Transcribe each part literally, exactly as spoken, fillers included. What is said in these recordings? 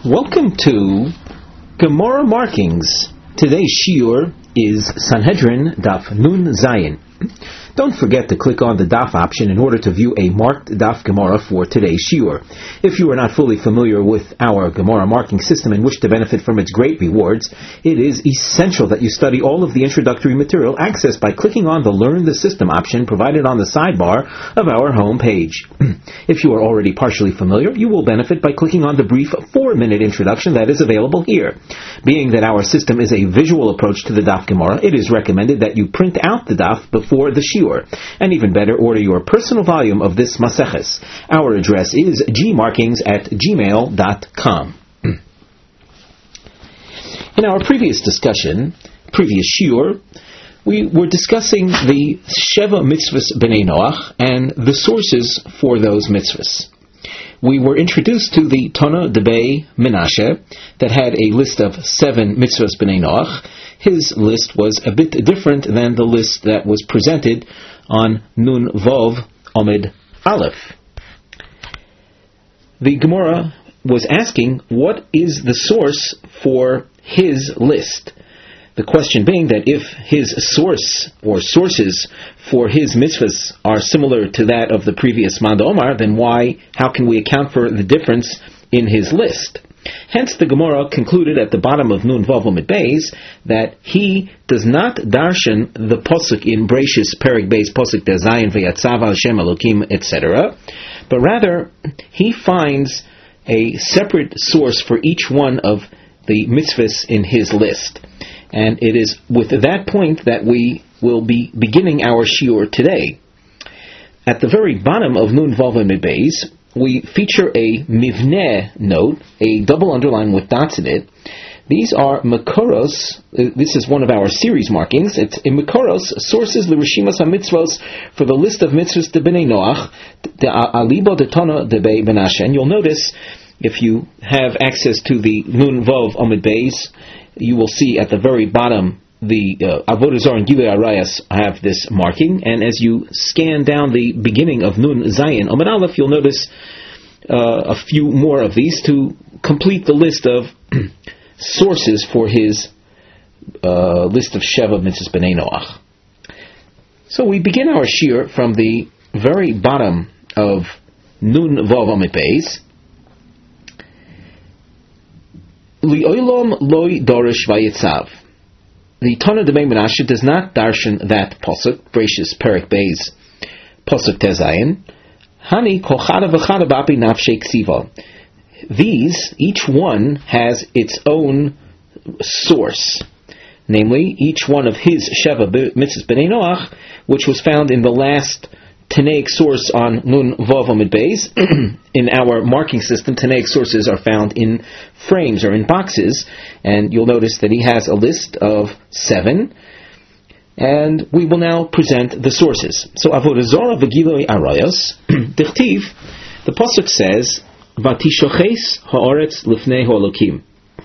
Welcome to Gemara Markings. Today's shiur is Sanhedrin Daf Nun Zayin. Don't forget to click on the Daf option in order to view a marked Daf Gemara for today's shiur. If you are not fully familiar with our Gemara marking system and wish to benefit from its great rewards, it is essential that you study all of the introductory material accessed by clicking on the Learn the System option provided on the sidebar of our home page. If you are already partially familiar, you will benefit by clicking on the brief four-minute introduction that is available here. Being that our system is a visual approach to the Daf Gemara, it is recommended that you print out the Daf before the shiur. And even better, order your personal volume of this Maseches. Our address is gmarkings at gmail dot com. In our previous discussion, previous shiur, we were discussing the Sheva Mitzvahs B'nai Noach and the sources for those mitzvahs. We were introduced to the Tana Debei Menashe that had a list of seven mitzvahs B'nai Noach. His list was a bit different than the list that was presented on Nun Vov Omid Aleph. The Gemara was asking, what is the source for his list? The question being that if his source or sources for his mitzvahs are similar to that of the previous Manda Omar, then why, how can we account for the difference in his list? Hence, the Gemara concluded at the bottom of Nun Vav Amid Beis that he does not darshan the posuk in Breishis Perek Beis posuk Zayin V'Yatzav Hashem Elokim et cetera, but rather he finds a separate source for each one of the mitzvahs in his list, and it is with that point that we will be beginning our shiur today. At the very bottom of Nun Vav Amid Beis, we feature a mivneh note, a double underline with dots in it. These are Makoros. This is one of our series markings. It's in Makoros, sources l'rishimas ha-mitzvos for the list of mitzvahs de b'nai Noach, de alibo de tana de bei Menashe. And you'll notice, if you have access to the Nun Vav Amid Beis, you will see at the very bottom the uh, Avodah Zarah and Gilui Arayos have this marking, and as you scan down the beginning of Nun Zayin Amid Aleph, you'll notice uh, a few more of these to complete the list of sources for his uh, list of Sheva Mitzvahs B'nai Noach. So we begin our shiur from the very bottom of Nun Vav Amid Beis. Li'olam loy dorish vayitzav. The Tana Debei Menashe does not darshan that posuk, Breishis Perek Beis posuk Tezayin. Hani kochada v'chada b'api nafshei ksiva. These, each one has its own source, namely each one of his Sheva Mitzvahs B'nai Noach, which was found in the last Tanaic source on Nun Vav Amid Beis. In our marking system, Tanaic sources are found in frames or in boxes, and you'll notice that he has a list of seven, and we will now present the sources. So, Avodah Zarah v'Gilui Arayos, Dichtiv, the pasuk says, Vatishoches ha'oretz lifnei ha'elokim.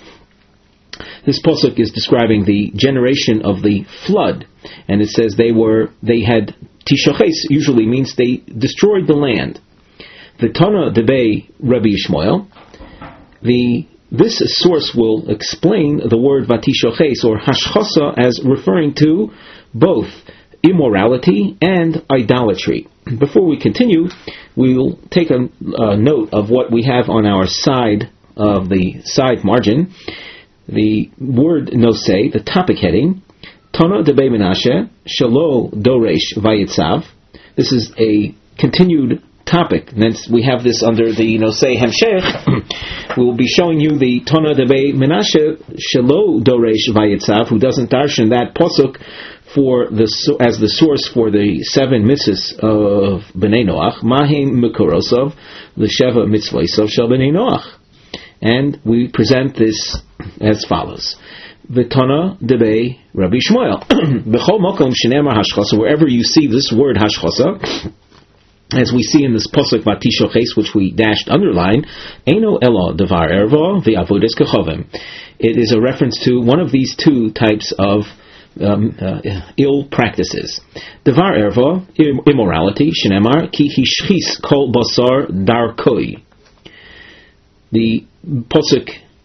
This pasuk is describing the generation of the flood, and it says they were, they had, Tishoches usually means they destroyed the land. The Tana Debei Rabbi Yishmael, the this source will explain the word Vatishoches or Hashchosa as referring to both immorality and idolatry. Before we continue, we'll take a, a note of what we have on our side of the side margin. The word Nosei, the topic heading, Tana Debei Menashe, Shelo Doresh Vayitzav. This is a continued topic. And then we have this under the Nosei Hemshech. We will be showing you the Tana Debei Menashe, Shelo Doresh Vayitzav, who doesn't darshan that posuk for the as the source for the seven mitzvahs of B'nai Noach. Mahim Mekorosov, l'sheva mitzvahs shel B'nai Noach. And we present this as follows. V'tana debei Rabbi Yishmael. B'chol mokom shenemar hashchosa, wherever you see this word hashchosa, as we see in this posuk Vatishoches, which we dashed underline, Eino elo devar ervo v'avodes kechovim. It is a reference to one of these two types of um, uh, ill practices. Devar ervo, immorality, shenemar ki hishchis kol basar darkoi. The posuk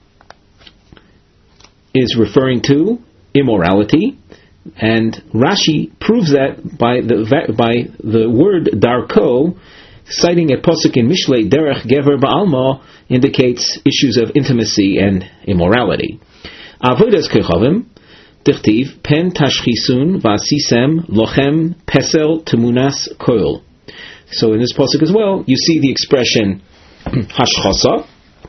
is referring to immorality, and Rashi proves that by the by the word darko, citing a posuk in Mishlei, derech gever ba'alma, indicates issues of intimacy and immorality. Avodas kechavim, dichtiv, pen tashchisun v'asisem lochem pesel temunas koil. So in this posuk as well, you see the expression hashchasa,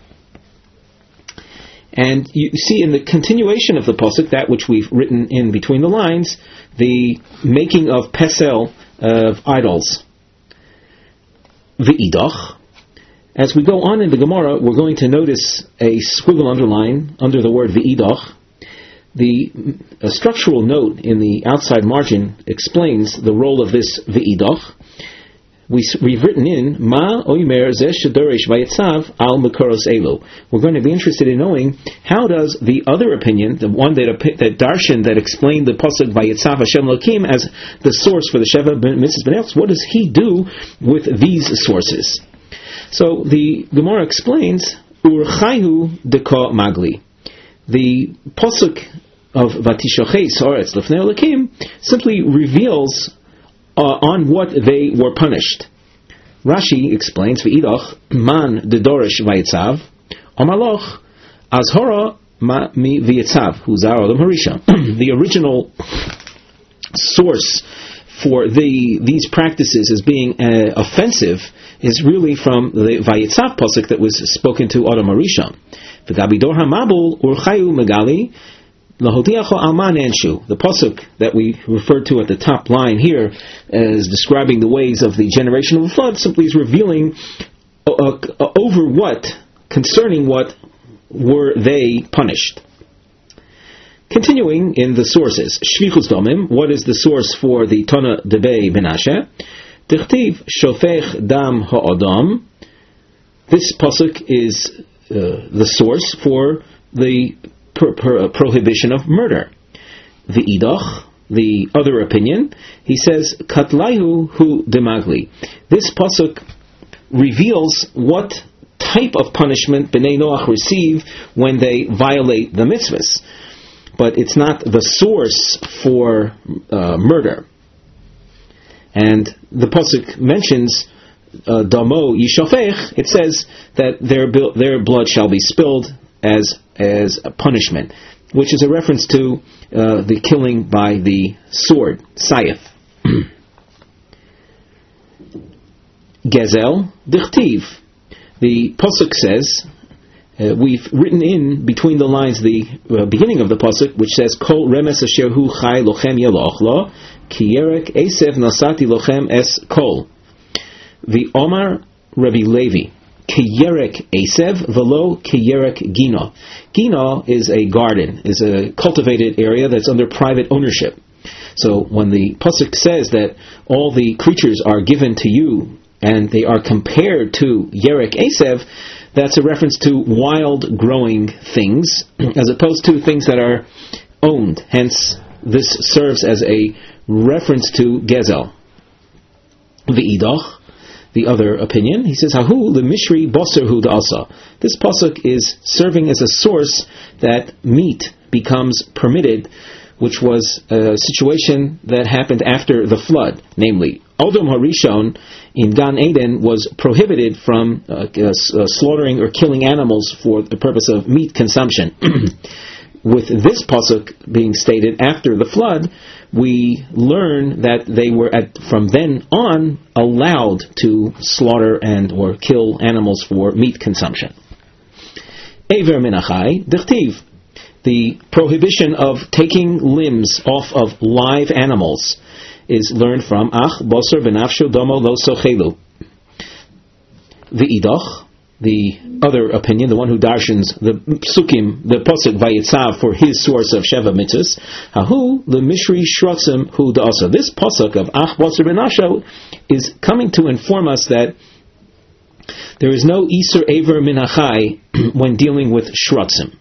and you see in the continuation of the posuk, that which we've written in between the lines, the making of pesel, of idols. V'idach. As we go on in the Gemara, we're going to notice a squiggle underline under the word v'idach. The a structural note in the outside margin explains the role of this v'idach. We, we've written in Ma Oimer Zeh Shedoresh Vayetzav Al Mekoros Elu. We're going to be interested in knowing how does the other opinion, the one that that Darshan that explained the pasuk Vayetzav Hashem Elokim as the source for the Sheva Mitzvahs B'nei, what does he do with these sources? So the Gemara explains Urchaihu Deka Magli. The pasuk of Vatishochei Soretz Lefnei Elokim simply reveals Uh, on what they were punished. Rashi explains, V'idach man dedorish vayetzav, amaloch azhora ma mi v'yetzav, hu zar olam harisha. The original source for the these practices as being uh, offensive is really from the vayetzav pasuk that was spoken to Adam Harisha. V'gabidor hamabul urchayu megali, the pasuk that we referred to at the top line here as describing the ways of the generation of the flood simply is revealing uh, uh, over what, concerning what were they punished. Continuing in the sources, Shvichus Domim, what is the source for the Tana Debei Menashe? Tichtiv Shofech Dam Ha'adam. This pasuk is uh, the source for the Per, per, prohibition of murder. The idach, the other opinion, he says, Katlayhu hu demagli. This pasuk reveals what type of punishment Bnei Noach receive when they violate the mitzvahs. But it's not the source for uh, murder. And the pasuk mentions uh, Damo Yishofech, it says that their, their blood shall be spilled as as a punishment, which is a reference to uh, the killing by the sword, Sayef. Gezel dichtiv. The pasuk says, uh, we've written in between the lines the uh, beginning of the pasuk, which says, Kol remes asher hu chai lochem yalochlo, ki yerek esev nasati lochem es kol. The Omar Rabbi Levi. Kiyerek Esev velo Kiyerek Gino. Gino is a garden, is a cultivated area that's under private ownership. So when the pasuk says that all the creatures are given to you and they are compared to Yerek Esev, that's a reference to wild growing things as opposed to things that are owned. Hence, this serves as a reference to Gezel. V'idach. The other opinion, he says, Hahu lemishri boser hu da'asa. This pasuk is serving as a source that meat becomes permitted, which was a situation that happened after the flood. Namely, Odom Harishon in Gan Eden was prohibited from uh, uh, slaughtering or killing animals for the purpose of meat consumption. With this pasuk being stated after the flood, we learn that they were at, from then on allowed to slaughter and or kill animals for meat consumption. Ever minachai dichtiv. The prohibition of taking limbs off of live animals is learned from Ach Boser Benafsho Domo Lo Sochelu. The Idach, the other opinion, the one who darshans the psukim, the pasuk Vayetzav for his source of Sheva Mitzvahs, Hahu the Mishri Shrotzim Hu Da'asa. This pasuk of Ach Boser Benafsho is coming to inform us that there is no Isur Ever Minachai when dealing with Shrotzim.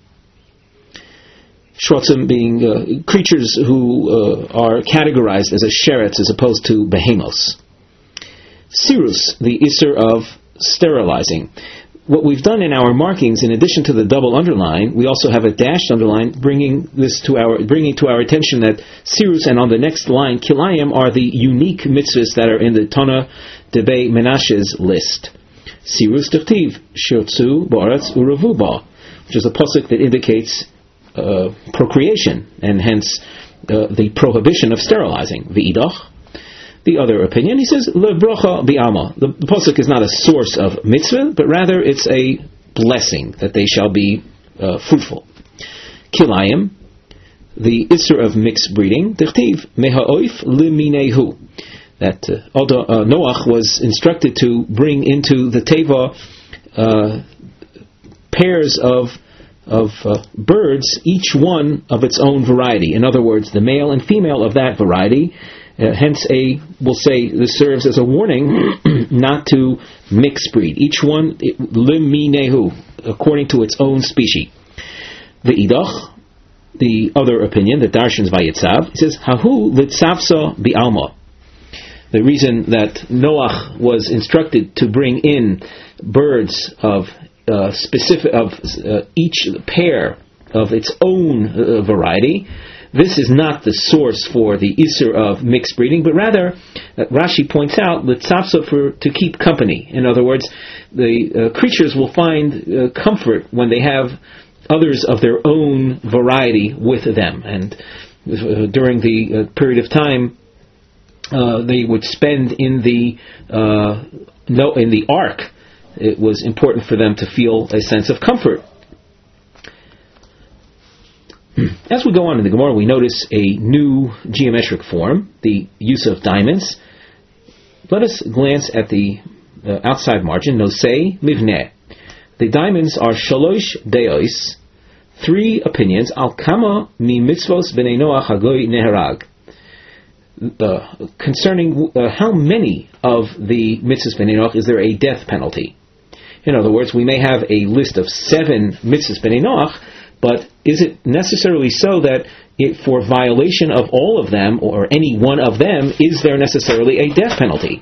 Shrotzim being uh, creatures who uh, are categorized as a sheretz as opposed to behemoths. Sirus, the Isser of sterilizing. what we've done in our markings, in addition to the double underline, we also have a dashed underline, bringing this to our bringing to our attention that Sirus and on the next line Kilayim are the unique mitzvahs that are in the Tana Debei Menashe's list. Sirus Dechtiv Shirtzu Ba'aretz Uravu Ba, which is a pasuk that indicates uh, procreation and hence uh, the prohibition of sterilizing. V'idach. The other opinion, he says, Le brocha bi'alma. The, the pasuk is not a source of mitzvah, but rather it's a blessing that they shall be uh, fruitful. Kilayim, the isser of mixed breeding, Dechtiv meha'oif liminehu. That uh, uh, Noach was instructed to bring into the teva uh, pairs of of uh, birds, each one of its own variety. In other words, the male and female of that variety. Uh, hence, a we'll say this serves as a warning not to mix breed. Each one liminehu, according to its own species. The idach, the other opinion, the Darshans Vayitzav, it says hahu litzavsa bi'alma. The reason that Noach was instructed to bring in birds of uh, specific of uh, each pair of its own uh, variety. This is not the source for the Isser of mixed breeding, but rather, uh, Rashi points out, Litzavsa, for to keep company. In other words, the uh, creatures will find uh, comfort when they have others of their own variety with them. And uh, during the uh, period of time, uh, they would spend in the uh, no in the ark. It was important for them to feel a sense of comfort. As we go on in the Gemara, we notice a new geometric form, the use of diamonds. Let us glance at the uh, outside margin, nosei mivneh. The diamonds are shalosh deos, three opinions, al kama mi mitzvos b'nei Noach hagoy neherag. Uh, concerning uh, how many of the mitzvos b'nei Noach is there a death penalty. In other words, we may have a list of seven mitzvos b'nei Noach, but is it necessarily so that it, for violation of all of them, or any one of them, is there necessarily a death penalty?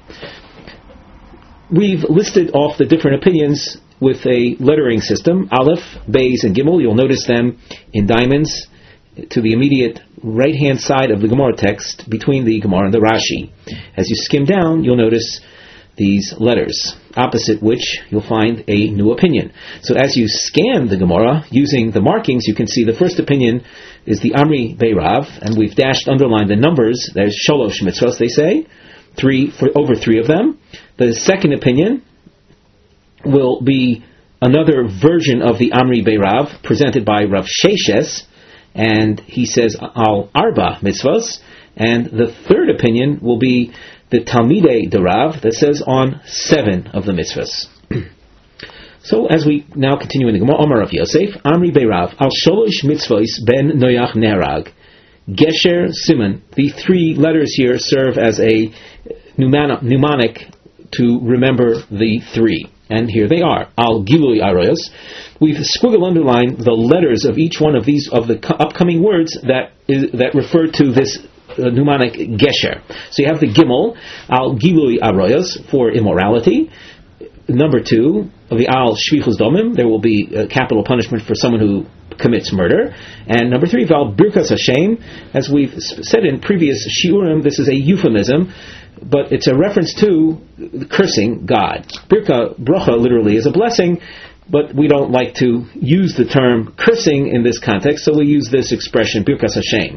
We've listed off the different opinions with a lettering system, Aleph, Beis, and Gimel. You'll notice them in diamonds to the immediate right-hand side of the Gemara text, between the Gemara and the Rashi. As you skim down, you'll notice these letters, opposite which you'll find a new opinion. So as you scan the Gemara using the markings, you can see the first opinion is the Amri Beirav, and we've dashed, underlined the numbers. There's Shalosh Mitzvos, they say, three for over three of them. The second opinion will be another version of the Amri Beirav presented by Rav Sheshes, and he says Al Arba Mitzvos. And the third opinion will be the Talmidei Derav that says on seven of the mitzvahs. So as we now continue in the Gemara, Omar of Yosef, Amri Beirav, Al Sholosh Mitzvahs Ben Noach Nerag, Gesher Simon. The three letters here serve as a mnemonic to remember the three. And here they are. Al Gilui Arayos. We've squiggle underlined the letters of each one of these, of the upcoming words that is, that refer to this Uh, mnemonic gesher. So you have the gimel, al gilui arayos, for immorality. Number two, the al shvichus domim, there will be a capital punishment for someone who commits murder. And number three, val birkas hashem, as we've said in previous shiurim, this is a euphemism, but it's a reference to cursing God. Birka, bracha, literally is a blessing, but we don't like to use the term cursing in this context, so we use this expression, birkas hashem.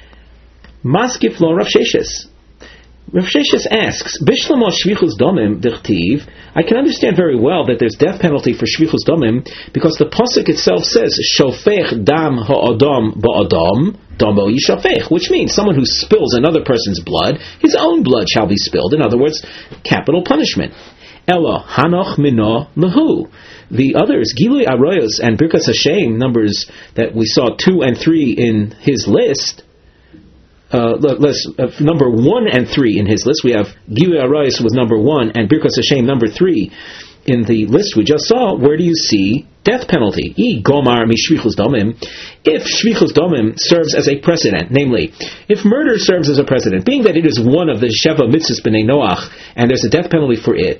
Maskif lo Rav Sheshes. Rav Sheshes asks, Bishlama shvichus domim dichtiv. I can understand very well that there's death penalty for shvichus domim because the pasuk itself says shofech dam ha'adam ba'adam dam bo yishafech, which means someone who spills another person's blood, his own blood shall be spilled. In other words, capital punishment. Ella hanoch mino lahu. The others, Gilui Arayos and Birkas Hashem, numbers that we saw two and three in his list. Uh, let's, uh, number one and three in his list. We have Gilui Arayos was number one and Birkas Hashem number three in the list we just saw. Where do you see death penalty? I gomar mi shvichus domim. If shvichus domim serves as a precedent, namely, if murder serves as a precedent, being that it is one of the Sheva mitzvahs b'nei Noach and there's a death penalty for it,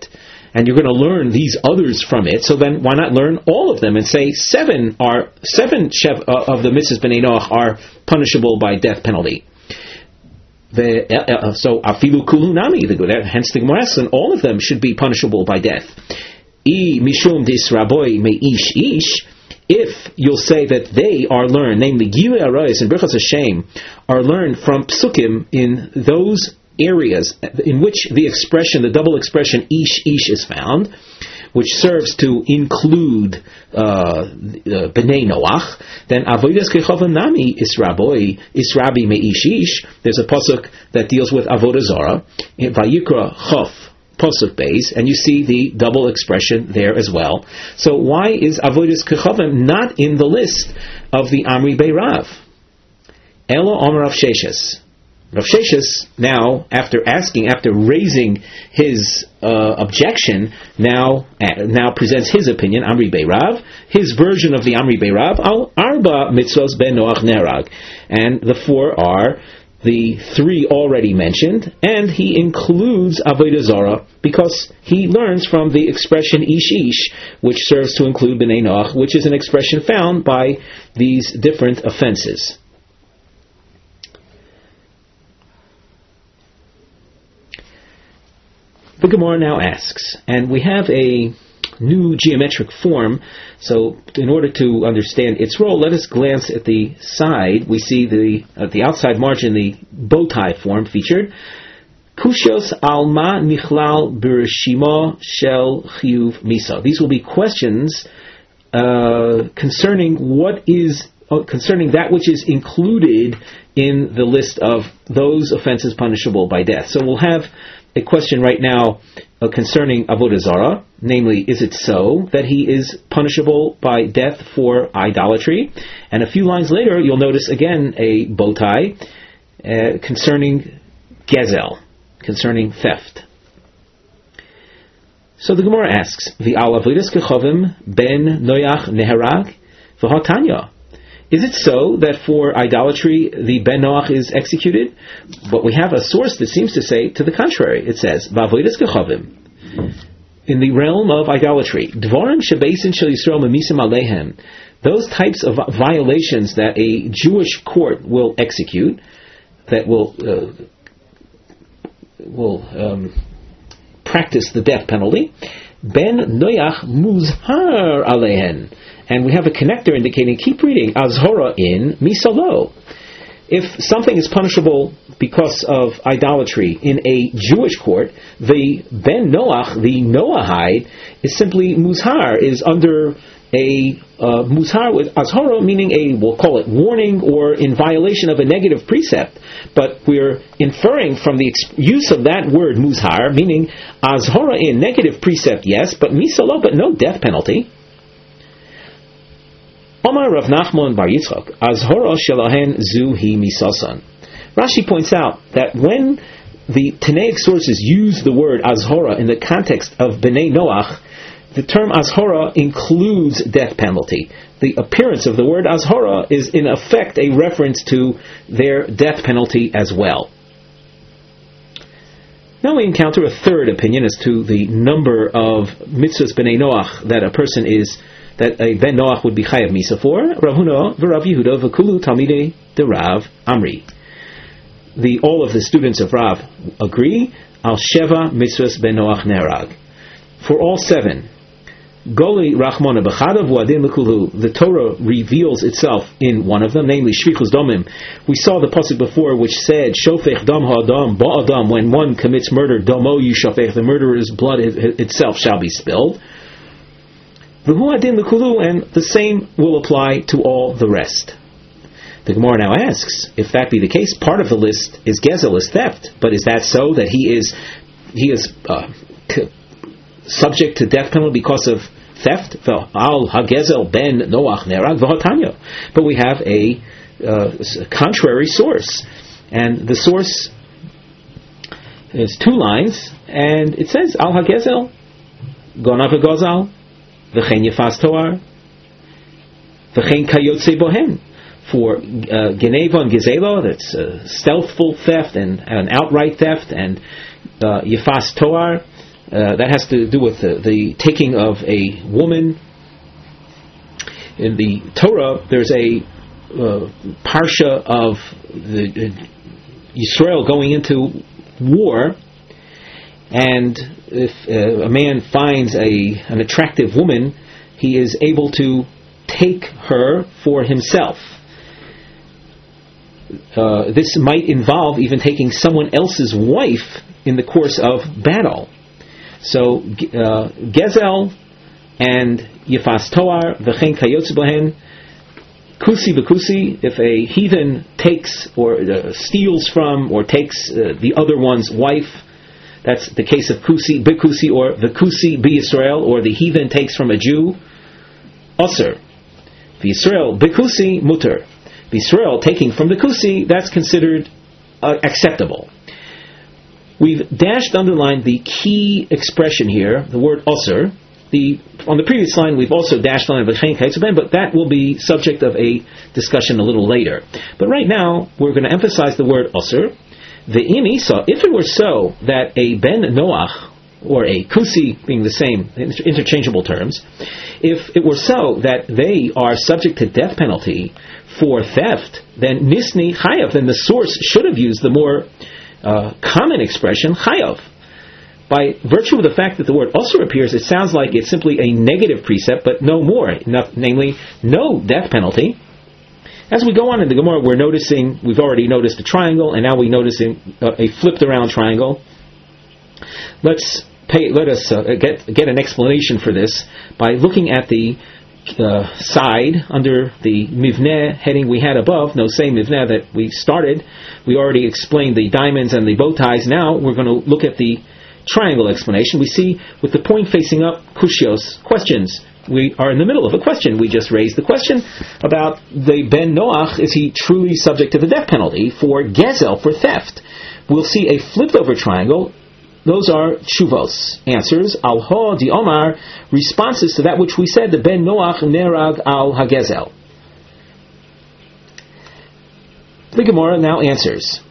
and you're going to learn these others from it, so then why not learn all of them and say seven are seven shev, uh, of the mitzvahs b'nei Noach are punishable by death penalty. The, uh, uh, so afilu kulu nami, hence the Gemara says, and all of them should be punishable by death. I mishum dis raboy me ish ish. If you'll say that they are learned, namely Gilui Arayos and Birchas Hashem, are learned from psukim in those areas in which the expression, the double expression ish ish is found, which serves to include uh, B'nai Noach, then Avodas Kechavim Nami Israboi Israbi Me Ish Ish. There's a pasuk that deals with Avodah Zarah in Vayikra Chof pasuk Beis, and you see the double expression there as well. So why is Avodas Kechavim not in the list of the Amri Beirav? Elo Omer Rav Sheshes. Rav Sheshes, now, after asking, after raising his uh, objection, now uh, now presents his opinion, Amri Beirav, his version of the Amri Beirav, Al Arba Mitzvos Ben Noach Nerag. And the four are the three already mentioned, and he includes Avodah Zarah, because he learns from the expression Ish Ish, which serves to include B'nai Noach, which is an expression found by these different offenses. The Gemara now asks, and we have a new geometric form, so in order to understand its role, let us glance at the side. We see the at the outside margin the bow tie form featured. Kushos alma nichlal b'reshima shel chiyuv misa. These will be questions uh, concerning what is uh, concerning that which is included in the list of those offenses punishable by death. So we'll have a question right now uh, concerning Avodah Zarah, namely, is it so that he is punishable by death for idolatry? And a few lines later, you'll notice again a bow tie uh, concerning Gezel, concerning theft. So the Gemara asks, V'al Avodas Kechavim ben Noach neharag v'hatanya. Is it so that for idolatry the Ben Noach is executed? But we have a source that seems to say to the contrary. It says, V'avodas kechavim, in the realm of idolatry, Dvarim shebeis shel Yisrael memisim alehem, those types of violations that a Jewish court will execute, that will uh, will um, practice the death penalty, Ben Noach muzhar alehen. And we have a connector indicating, keep reading, Azhora in Misalo. If something is punishable because of idolatry in a Jewish court, the Ben Noach, the Noahide, is simply Muzhar, is under a uh, Muzhar with Azhora, meaning a, we'll call it warning or in violation of a negative precept. But we're inferring from the ex- use of that word Muzhar, meaning Azhora in negative precept, yes, but Misalo, but no death penalty. Omar Rav Nachman Bar Yitzchak, Azhora shelahen zu hi misasan. Rashi points out that when the Tanaic sources use the word Azhora in the context of B'nai Noach, the term Azhora includes death penalty. The appearance of the word Azhora is in effect a reference to their death penalty as well. Now we encounter a third opinion as to the number of mitzvahs B'nai Noach that a person is that a Ben Noach would be chayav misa for. Rav Huna v'Rav Yehuda v'kulu talmidei de Rav Amri. The all of the students of Rav agree al sheva mitzvahs Ben Noach nerag. For all seven, Goli Rachmona b'chadav v'adin l'kulu. The Torah reveals itself in one of them, namely Shvichus Domim. We saw the pasuk before, which said Shofech Dam Ha'adam Ba'adam. When one commits murder, Domo Yishofech, the murderer's blood itself shall be spilled. V'hu adin l'kulu, and the same will apply to all the rest. The Gemara now asks, if that be the case, part of the list is Gezel, is theft, but is that so that he is he is uh, c- subject to death penalty because of theft? Al hagezel ben Noach nerag v'hatanya. But we have a uh, contrary source, and the source is two lines, and it says Al hagezel gonav v'gozal v'chein yefas toar v'chein kayotze bohen. For uh, geneva and gezela, that's uh, stealthful theft and an outright theft, and uh, yefas toar, Uh, that has to do with the, the taking of a woman. In the Torah, there's a uh, parsha of the uh, Yisrael going into war, and if uh, a man finds a an attractive woman, he is able to take her for himself. Uh, this might involve even taking someone else's wife in the course of battle. So, uh, Gezel and Yifas Toar, V'chein Kayotze Bohen, Kusi B'kusi, if a heathen takes or uh, steals from or takes uh, the other one's wife, that's the case of Kusi B'kusi or the Kusi B'Yisrael, or the heathen takes from a Jew, Osir. V'Yisrael B'kusi Mutter. V'Yisrael taking from the Kusi, that's considered uh, acceptable. We've dashed underlined the key expression here, the word osir. The, on the previous line, we've also dashed on v'chein kayotze bohen, but that will be subject of a discussion a little later. But right now, we're going to emphasize the word osir. The im isa, if it were so that a ben noach, or a kusi, being the same, interchangeable terms, if it were so that they are subject to death penalty for theft, then nisni chayav, then the source should have used the more Uh, common expression, chayav. By virtue of the fact that the word osir appears, it sounds like it's simply a negative precept, but no more, not, namely, no death penalty. As we go on in the Gemara, we're noticing, we've already noticed a triangle, and now we're noticing a, a flipped around triangle. Let's pay, let us uh, get, get an explanation for this by looking at the Uh, side under the mivneh heading we had above. No, same mivneh that we started. We already explained the diamonds and the bow ties. Now we're going to look at the triangle explanation. We see with the point facing up, kushios, questions. We are in the middle of a question. We just raised the question about the ben noach. Is he truly subject to the death penalty for gezel, for theft? We'll see a flipped over triangle. Those are shuvos, answers. Al ha di omar, responses to that which we said, the ben noach nerag al hagezel. The Gemara now answers.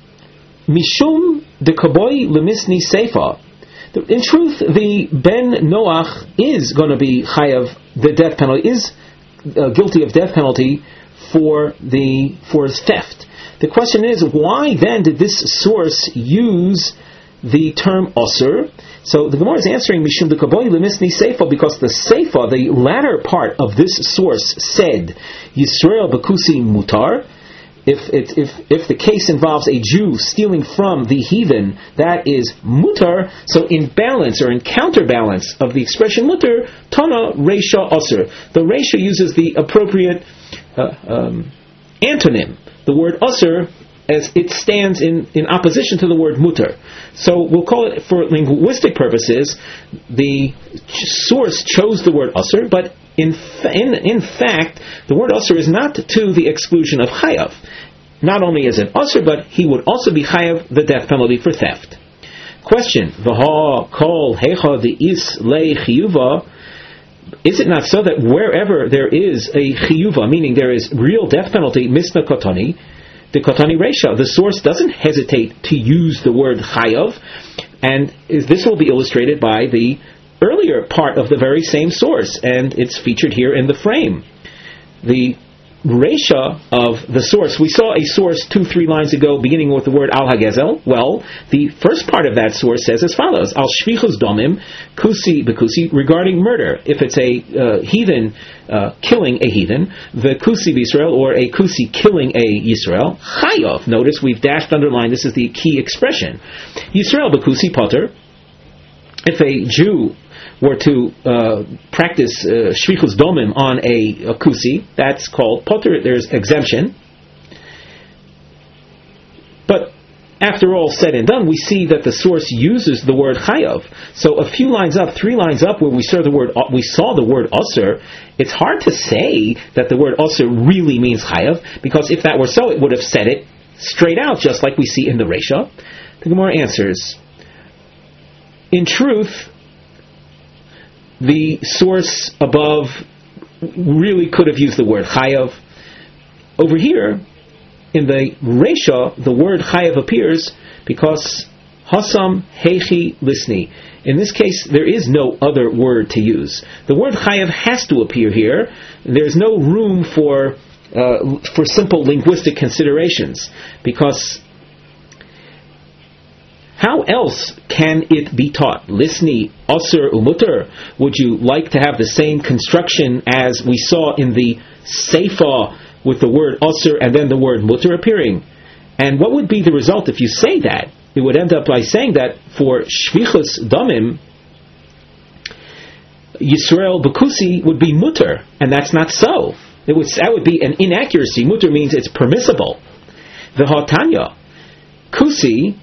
Mishum de kaboi lemisni seifa. In truth, the ben noach is going to be chayav, the death penalty, is uh, guilty of death penalty for the for theft. The question is, why then did this source use the term osir? So the Gemara is answering mishum dekaboy lemisni seifa, because the seifa, the latter part of this source, said Yisrael b'kusi mutar. If it, if if the case involves a Jew stealing from the heathen, that is mutar. So in balance or in counterbalance of the expression mutar, tana reisha osir. The reisha uses the appropriate uh, um, antonym, the word osir, as it stands in, in opposition to the word mutar. So we'll call it, for linguistic purposes, the source chose the word osir, but in, in in fact, the word osir is not to the exclusion of chayav. Not only is it osir, but he would also be chayav the death penalty for theft. Question: V'ha kol hecha de is le chiyuva. Is it not so that wherever there is a chiyuva, meaning there is real death penalty, misna kotani, the Kotani Reisha, the source doesn't hesitate to use the word chayav, and this will be illustrated by the earlier part of the very same source, and it's featured here in the frame. The Reisha of the source, we saw a source two, three lines ago beginning with the word al hagezel. Well, the first part of that source says as follows: al shvichus domim kusi bekusi, regarding murder. If it's a uh, heathen uh, killing a heathen, the kusi b'Yisrael, or a kusi killing a Yisrael, chayav. Notice we've dashed underlined, this is the key expression. Yisrael bekusi potter. If a Jew were to uh, practice uh, shvichus domim on a, a kusi, that's called potter, there's exemption. But after all said and done, we see that the source uses the word chayav. So a few lines up, three lines up, where we saw the word we saw the word osir, it's hard to say that the word osir really means chayav, because if that were so, it would have said it straight out, just like we see in the Reisha. The Gemara answers, in truth, the source above really could have used the word chayav. Over here, in the Reisha, the word chayav appears because Hasam Heichi Lisni. In this case, there is no other word to use. The word chayav has to appear here. There's no room for uh, for simple linguistic considerations, because how else can it be taught? Lisni, osir, umuter. Would you like to have the same construction as we saw in the Seifa with the word osir and then the word muter appearing? And what would be the result if you say that? It would end up by saying that for shvichus damim, Yisrael Bekusi would be muter, and that's not so. It would, that would be an inaccuracy. Muter means it's permissible. The Hatanya, Kusi,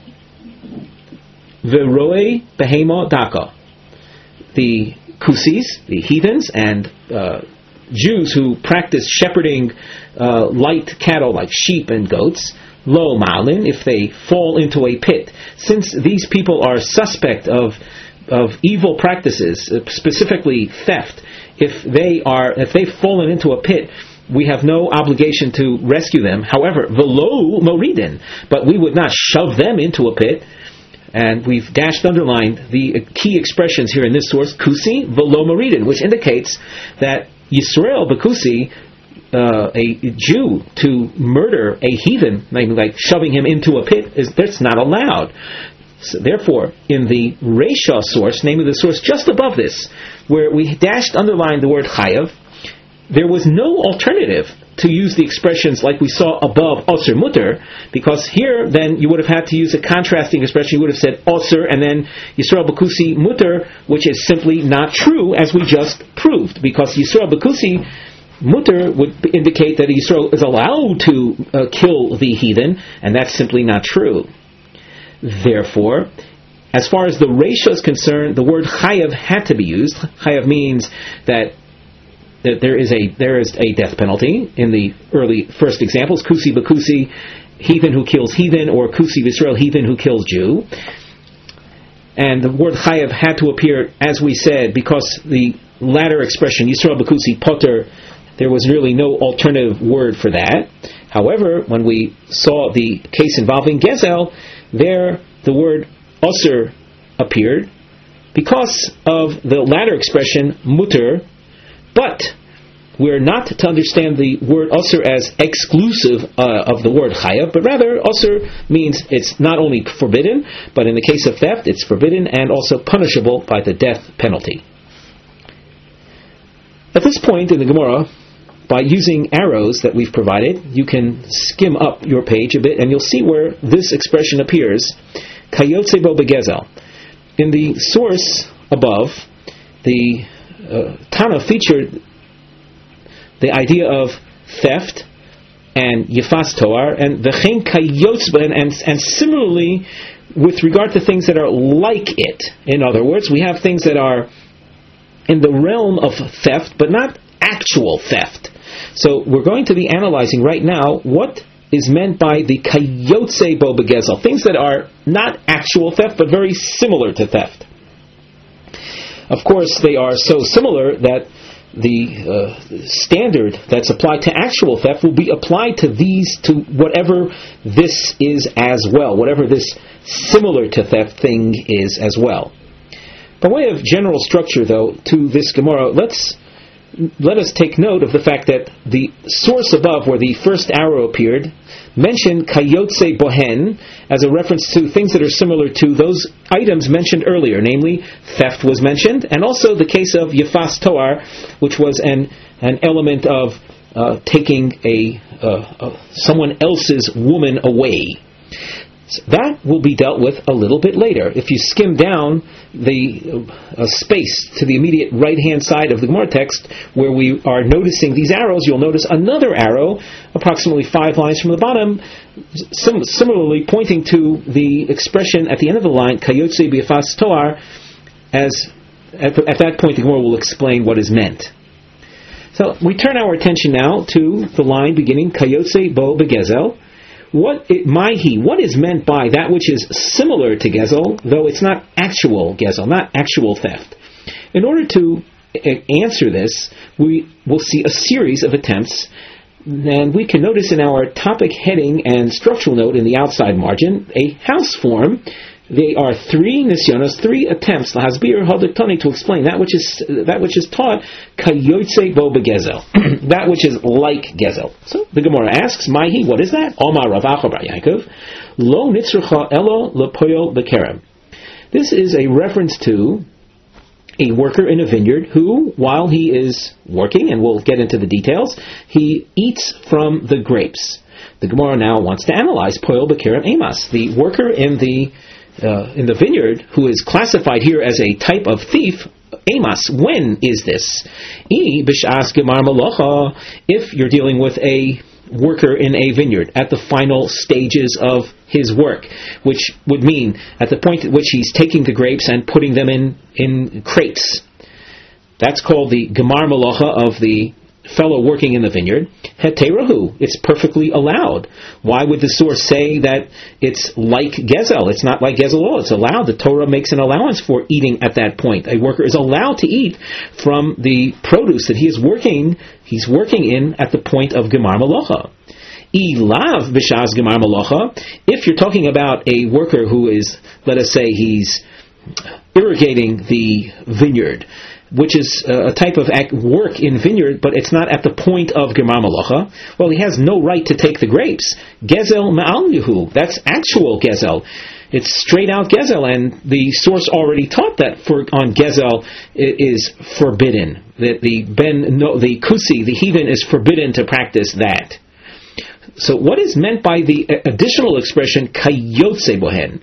Veroe Behema Daka. The Kusis, the heathens, and uh, Jews who practice shepherding uh, light cattle like sheep and goats, Lo Malin, if they fall into a pit. Since these people are suspect of of evil practices, specifically theft, if they are if they've fallen into a pit, we have no obligation to rescue them. However, Velo Moridin, but we would not shove them into a pit. And we've dashed underlined the key expressions here in this source, Kusi Velo Moridin, which indicates that Yisrael Bekusi, Uh, a Jew, to murder a heathen, like, like shoving him into a pit, is that's not allowed. So therefore, in the Reisha source, namely the source just above this, where we dashed underlined the word chayav, there was no alternative to use the expressions like we saw above osir muter, because here then you would have had to use a contrasting expression. You would have said osir and then Yisrael Bekusi muter, which is simply not true, as we just proved, because Yisrael Bekusi muter would indicate that Yisrael is allowed to uh, kill the heathen, and that's simply not true. Therefore, as far as the Reisha is concerned, the word chayav had to be used. Chayav means that, that there is a there is a death penalty in the early first examples, Kusi Bekusi, heathen who kills heathen, or Kusi Yisrael, heathen who kills Jew. And the word chayav had to appear, as we said, because the latter expression, Yisrael Bekusi Potter, there was really no alternative word for that. However, when we saw the case involving Gezel, there the word osir appeared because of the latter expression, muter, but we're not to understand the word osir as exclusive uh, of the word chayav, but rather osir means it's not only forbidden, but in the case of theft, it's forbidden and also punishable by the death penalty. At this point in the Gemara, by using arrows that we've provided, you can skim up your page a bit and you'll see where this expression appears. Kayotze bo begezel. In the source above, the uh, Tana featured the idea of theft and yifas toar, and v'chein kayotze bo, and, and, and similarly with regard to things that are like it. In other words, we have things that are in the realm of theft, but not actual theft. So we're going to be analyzing right now what is meant by the kayotze bo begezel, things that are not actual theft, but very similar to theft. Of course, they are so similar that the uh, standard that's applied to actual theft will be applied to these, to whatever this is as well, whatever this similar to theft thing is as well. By way of general structure, though, to this Gemara, let's let us take note of the fact that the source above, where the first arrow appeared, mentioned kayotze bohen as a reference to things that are similar to those items mentioned earlier, namely theft was mentioned, and also the case of yifas toar, which was an an element of uh, taking a uh, uh, someone else's woman away. So that will be dealt with a little bit later. If you skim down the uh, space to the immediate right-hand side of the Gemara text, where we are noticing these arrows, you'll notice another arrow, approximately five lines from the bottom, sim- similarly pointing to the expression at the end of the line, Kayotze b'yifas toar, as at, the, at that point the Gemara will explain what is meant. So we turn our attention now to the line beginning, Kayotze bo begezel. What it, mahi, what is meant by that which is similar to gezel, though it's not actual gezel, not actual theft? In order to answer this, we will see a series of attempts, and we can notice in our topic heading and structural note in the outside margin a house form They are three nisyonos, three attempts, lahasbir hadaktani, to explain that which is that which is taught kayotze bo begezel, that which is like gezel. So the Gemara asks, Maihi, what is that? Omar Rav Acha bar Yaakov, lo nitzrucha elo lepoyol bekerem. This is a reference to a worker in a vineyard who, while he is working, and we'll get into the details, he eats from the grapes. The Gemara now wants to analyze poyol bekerem emas, the worker in the Uh, in the vineyard, who is classified here as a type of thief. Amos, when is this? I b'shas gemar malacha, if you're dealing with a worker in a vineyard at the final stages of his work, which would mean at the point at which he's taking the grapes and putting them in, in crates. That's called the gemar malacha of the fellow working in the vineyard. Heterahu, it's perfectly allowed. Why would the source say that it's like gezel? It's not like gezel at all. It's allowed. The Torah makes an allowance for eating at that point. A worker is allowed to eat from the produce that he is working, he's working in at the point of gemar malacha. Ilav b'shaz gemar malacha, if you're talking about a worker who is, let us say, he's irrigating the vineyard, which is a type of act, work in vineyard, but it's not at the point of gemar malacha, well, he has no right to take the grapes. Gezel ma'al yuhu, that's actual gezel. It's straight out gezel, and the source already taught that for on gezel it is forbidden. That the ben no, the kusi, the heathen, is forbidden to practice that. So, what is meant by the additional expression kayotze bohen?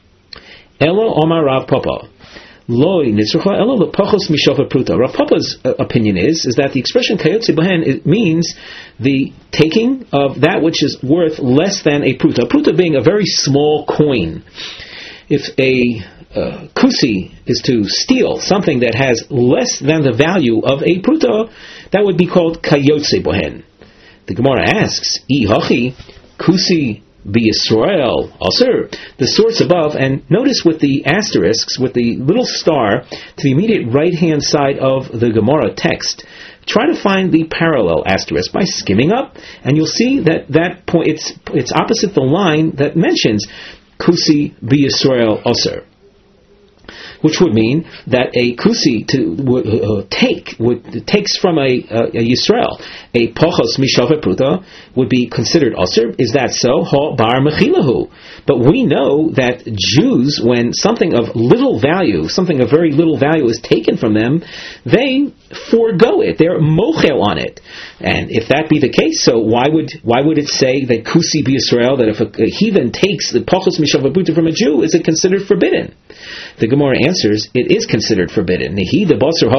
Elo omar Rav Papa. Loi nitzrucha elo lepachos mishofa pruta. Rav Papa's uh, opinion is is that the expression kayotze bohen, it means the taking of that which is worth less than a pruta. Pruta being a very small coin. If a uh, kusi is to steal something that has less than the value of a pruta, that would be called kayotze bohen. The Gemara asks, I hachi kusi b'Yisrael aser. The source above, and notice with the asterisks, with the little star to the immediate right-hand side of the Gemara text, try to find the parallel asterisk by skimming up, and you'll see that that point, it's it's opposite the line that mentions kusi b'Yisrael aser, which would mean that a kusi to would, uh, take would takes from a, a, a Yisrael, a pochos mishavet pruta, would be considered aser. Is that so? Ha bar mechilahu. But we know that Jews, when something of little value, something of very little value is taken from them, they forego it. They're mochel on it. And if that be the case, so why would why would it say that kusi b'Yisrael, that if a, a heathen takes the pochos mishavet pruta from a Jew, is it considered forbidden? The Gemara answers, it is considered forbidden. Granted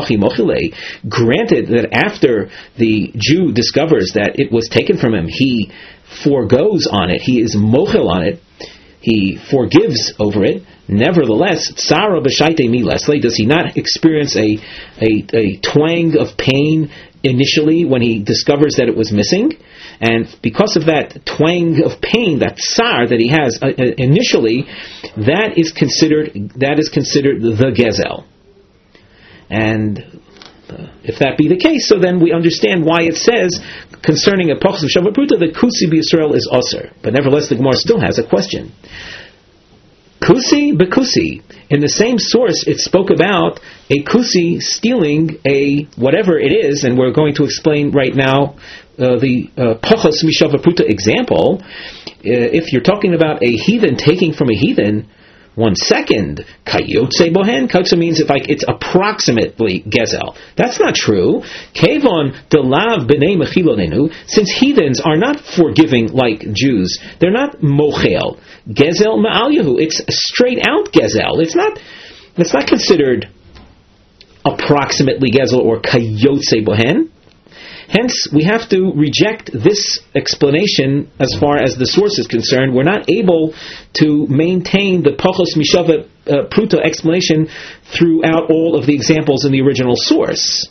that after the Jew discovers that it was taken from him, he forgoes on it, he is mochel on it, he forgives over it. Nevertheless, tsara b'shaitei mi lesle, does he not experience a, a, a twang of pain initially when he discovers that it was missing? And because of that twang of pain, that tsar that he has uh, initially, that is considered that is considered the gezel. And uh, if that be the case, so then we understand why it says concerning a pochos of shavuot pruta that kusi b'Yisrael is aser. But nevertheless, the Gemara still has a question. Kusi b'kusi. In the same source, it spoke about a kusi stealing a whatever it is, and we're going to explain right now uh, the pochos uh, mishavet pruta example. Uh, if you're talking about a heathen taking from a heathen, one second, kayotze bohen. Kayotze means if like it's approximately gezel. That's not true. Kevon delav b'nei mechilonenu. Since heathens are not forgiving like Jews, they're not mochel. Gezel ma'al yahu. It's straight out gezel. It's not. It's not considered approximately gezel or kayotze bohen. Hence, we have to reject this explanation as far as the source is concerned. We're not able to maintain the pochos mishavet uh, pruta explanation throughout all of the examples in the original source.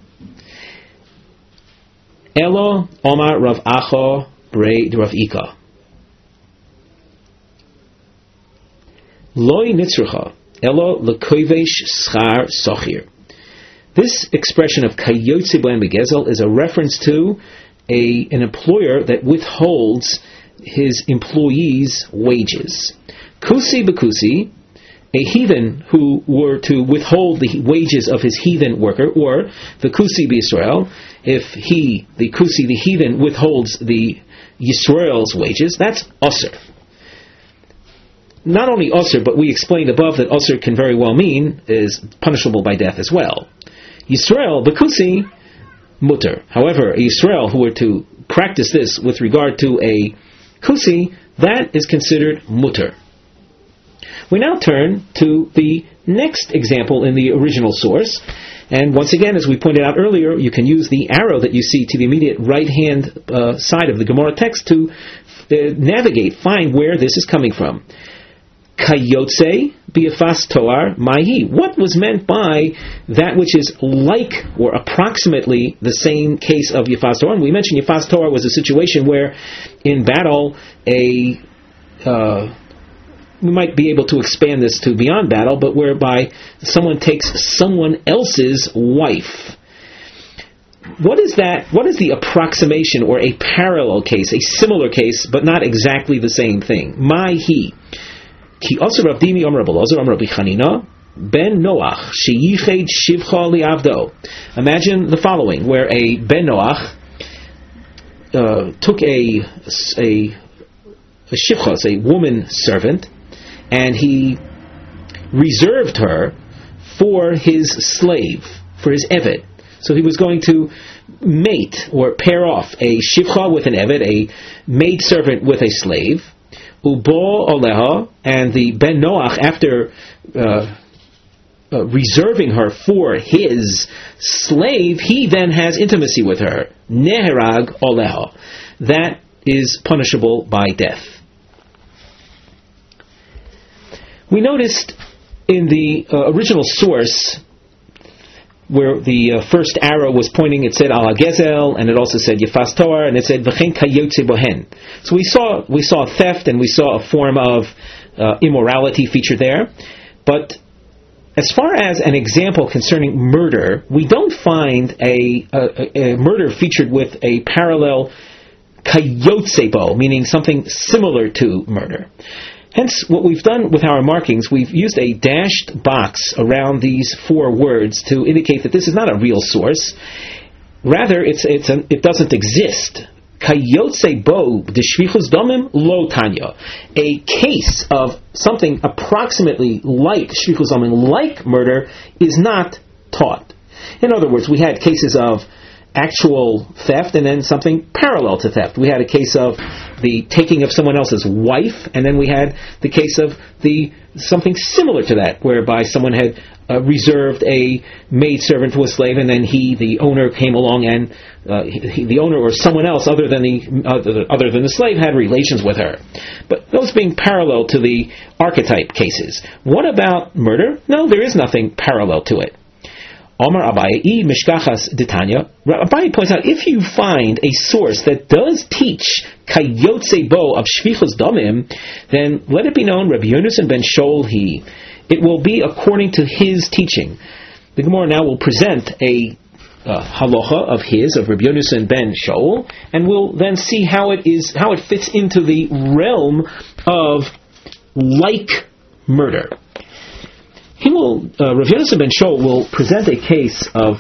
Elo Omar Rav Acha Brei Rav Ika. Loi nitzrucha Elo lekoivesh schar sochir. This expression of kayotze bohen begezel is a reference to a an employer that withholds his employees' wages. Kusi b'kusi, a heathen who were to withhold the wages of his heathen worker, or the Kusi b'Yisrael, if he, the Kusi, the heathen, withholds the Yisrael's wages, that's Osir. Not only Osir, but we explained above that Osir can very well mean is punishable by death as well. Yisrael, the Kusi, mutter. However, a Yisrael who were to practice this with regard to a Kusi, that is considered mutter. We now turn to the next example in the original source, and once again, as we pointed out earlier, you can use the arrow that you see to the immediate right-hand uh, side of the Gemara text to uh, navigate, find where this is coming from. Kayotze b'yafas toar mahi. What was meant by that which is like or approximately the same case of yafas toar? And we mentioned yafas toar was a situation where in battle a uh, we might be able to expand this to beyond battle, but whereby someone takes someone else's wife. What is that? What is the approximation or a parallel case, a similar case, but not exactly the same thing? Mahi. Ki also Rav Dimi Omer Rabbi Elazar Omer Rabbi Chanina Ben Noach Sheyiched Shivcha Liavdo. Imagine the following, where a Ben Noach uh, took a a, a shivcha, a woman servant, and he reserved her for his slave, for his eved. So he was going to mate or pair off a shivcha with an eved, a maid servant with a slave. Ubo Oleha, and the Ben Noach, after uh, uh, reserving her for his slave, he then has intimacy with her. Neherag Oleha. That is punishable by death. We noticed in the uh, original source, where the uh, first arrow was pointing, it said Ala Gezel, and it also said Yafas Toar, and it said V'chein Kayotze Bohen. So we saw we saw theft, and we saw a form of uh, immorality featured there. But as far as an example concerning murder, we don't find a, a, a murder featured with a parallel Kayotze Bo, meaning something similar to murder. Hence, what we've done with our markings, we've used a dashed box around these four words to indicate that this is not a real source. Rather, it's, it's an, it doesn't exist. Kayotze bo d'shvichus domim lo tanya. A case of something approximately like shvichus domim, like murder, is not taught. In other words, we had cases of actual theft and then something parallel to theft. We had a case of the taking of someone else's wife, and then we had the case of the something similar to that, whereby someone had uh, reserved a maid servant to a slave, and then he, the owner, came along and uh, he, the owner or someone else other than the uh, other than the slave had relations with her. But those being parallel to the archetype cases. What about murder? No, there is nothing parallel to it. Omar Abaye, I Mishkachas Ditanya. Abaye points out, if you find a source that does teach Kayotze Bo of Shvichus Damim, then let it be known, Rabbi Yonasan ben Shaul he. It will be according to his teaching. The Gemara now will present a uh, halacha of his, of Rabbi Yonasan ben Shaul, and we'll then see how it is, how it fits into the realm of like murder. He will, uh, Rav Yonasan ben Shaul will present a case of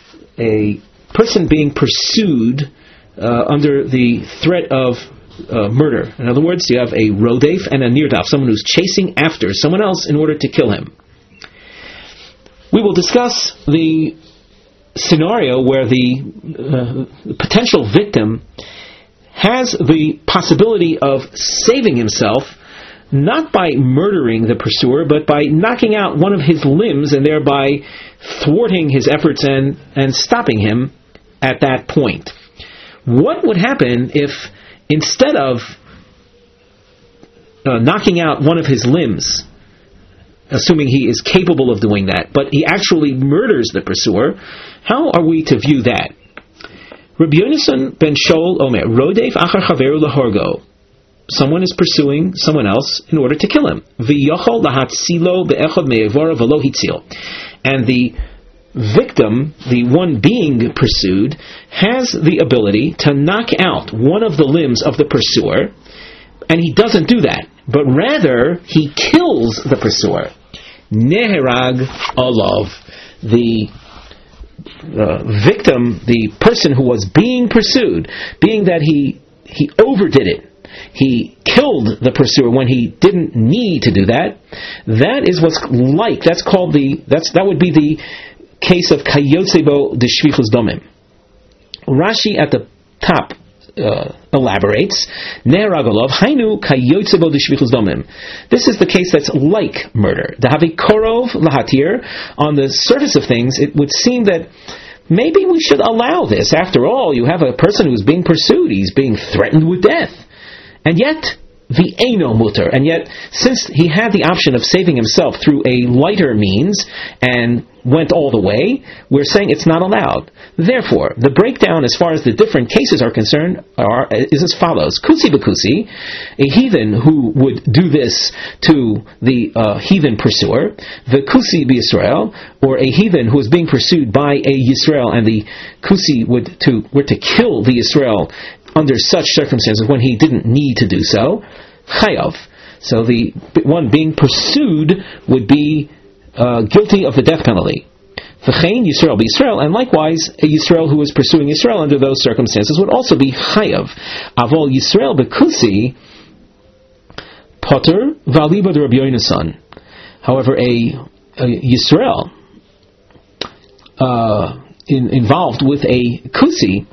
a person being pursued uh, under the threat of uh, murder. In other words, you have a rodef and a nirdaf, someone who's chasing after someone else in order to kill him. We will discuss the scenario where the, uh, the potential victim has the possibility of saving himself, not by murdering the pursuer, but by knocking out one of his limbs and thereby thwarting his efforts and, and stopping him at that point. What would happen if, instead of uh, knocking out one of his limbs, assuming he is capable of doing that, but he actually murders the pursuer? How are we to view that? Rabbi Yonasan ben Shaul Omer, Rodef achar chaveru lahorgo. Someone is pursuing someone else in order to kill him. V'yochol lahatzilo be'echad me'evora v'lo hitzil. And the victim, the one being pursued, has the ability to knock out one of the limbs of the pursuer, and he doesn't do that, but rather he kills the pursuer. neherag alav. The uh, victim, the person who was being pursued, being that he he overdid it, he killed the pursuer when he didn't need to do that. That is what's like. That's called the. That's that would be the case of kayotzebo de shvichus domim. Rashi at the top uh, elaborates, Ne'eragalov hainu kayotzebo de shvichus domim. This is the case that's like murder. The havi korov lahatir. On the surface of things, it would seem that maybe we should allow this. After all, you have a person who's being pursued. He's being threatened with death. And yet, v'eino muter. And yet, since he had the option of saving himself through a lighter means and went all the way, we're saying it's not allowed. Therefore, the breakdown as far as the different cases are concerned are, is as follows. Kusi b'kusi, a heathen who would do this to the uh, heathen pursuer, the kusi b'Yisrael, or a heathen who is being pursued by a Yisrael, and the kusi would to were to kill the Yisrael under such circumstances when he didn't need to do so, chayav. So the one being pursued would be uh, guilty of the death penalty. V'chein Yisrael b'Yisrael, and likewise a Yisrael who is pursuing Yisrael under those circumstances would also be chayav. Avol Yisrael b'kusi potter v'aliba de Rabbi Yonasan. However, a, a Yisrael uh, in, involved with a kusi,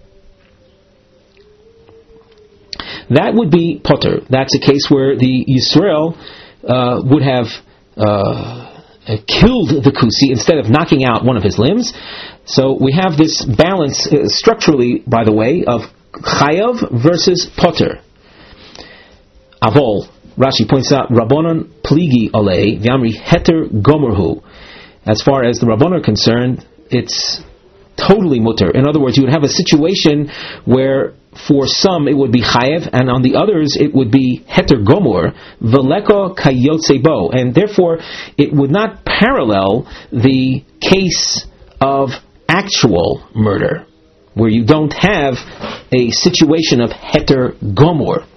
that would be potter. That's a case where the Yisrael uh, would have uh, killed the kusi instead of knocking out one of his limbs. So we have this balance uh, structurally, by the way, of chayav versus potter. Avol, Rashi points out, Rabbanon pligi alei v'amri heter gomorhu. As far as the Rabbanon are concerned, it's totally mutter. In other words, you would have a situation where for some it would be chayev, and on the others it would be heter gomor, veleko kayotzebo, and therefore it would not parallel the case of actual murder, where you don't have a situation of heter gomor.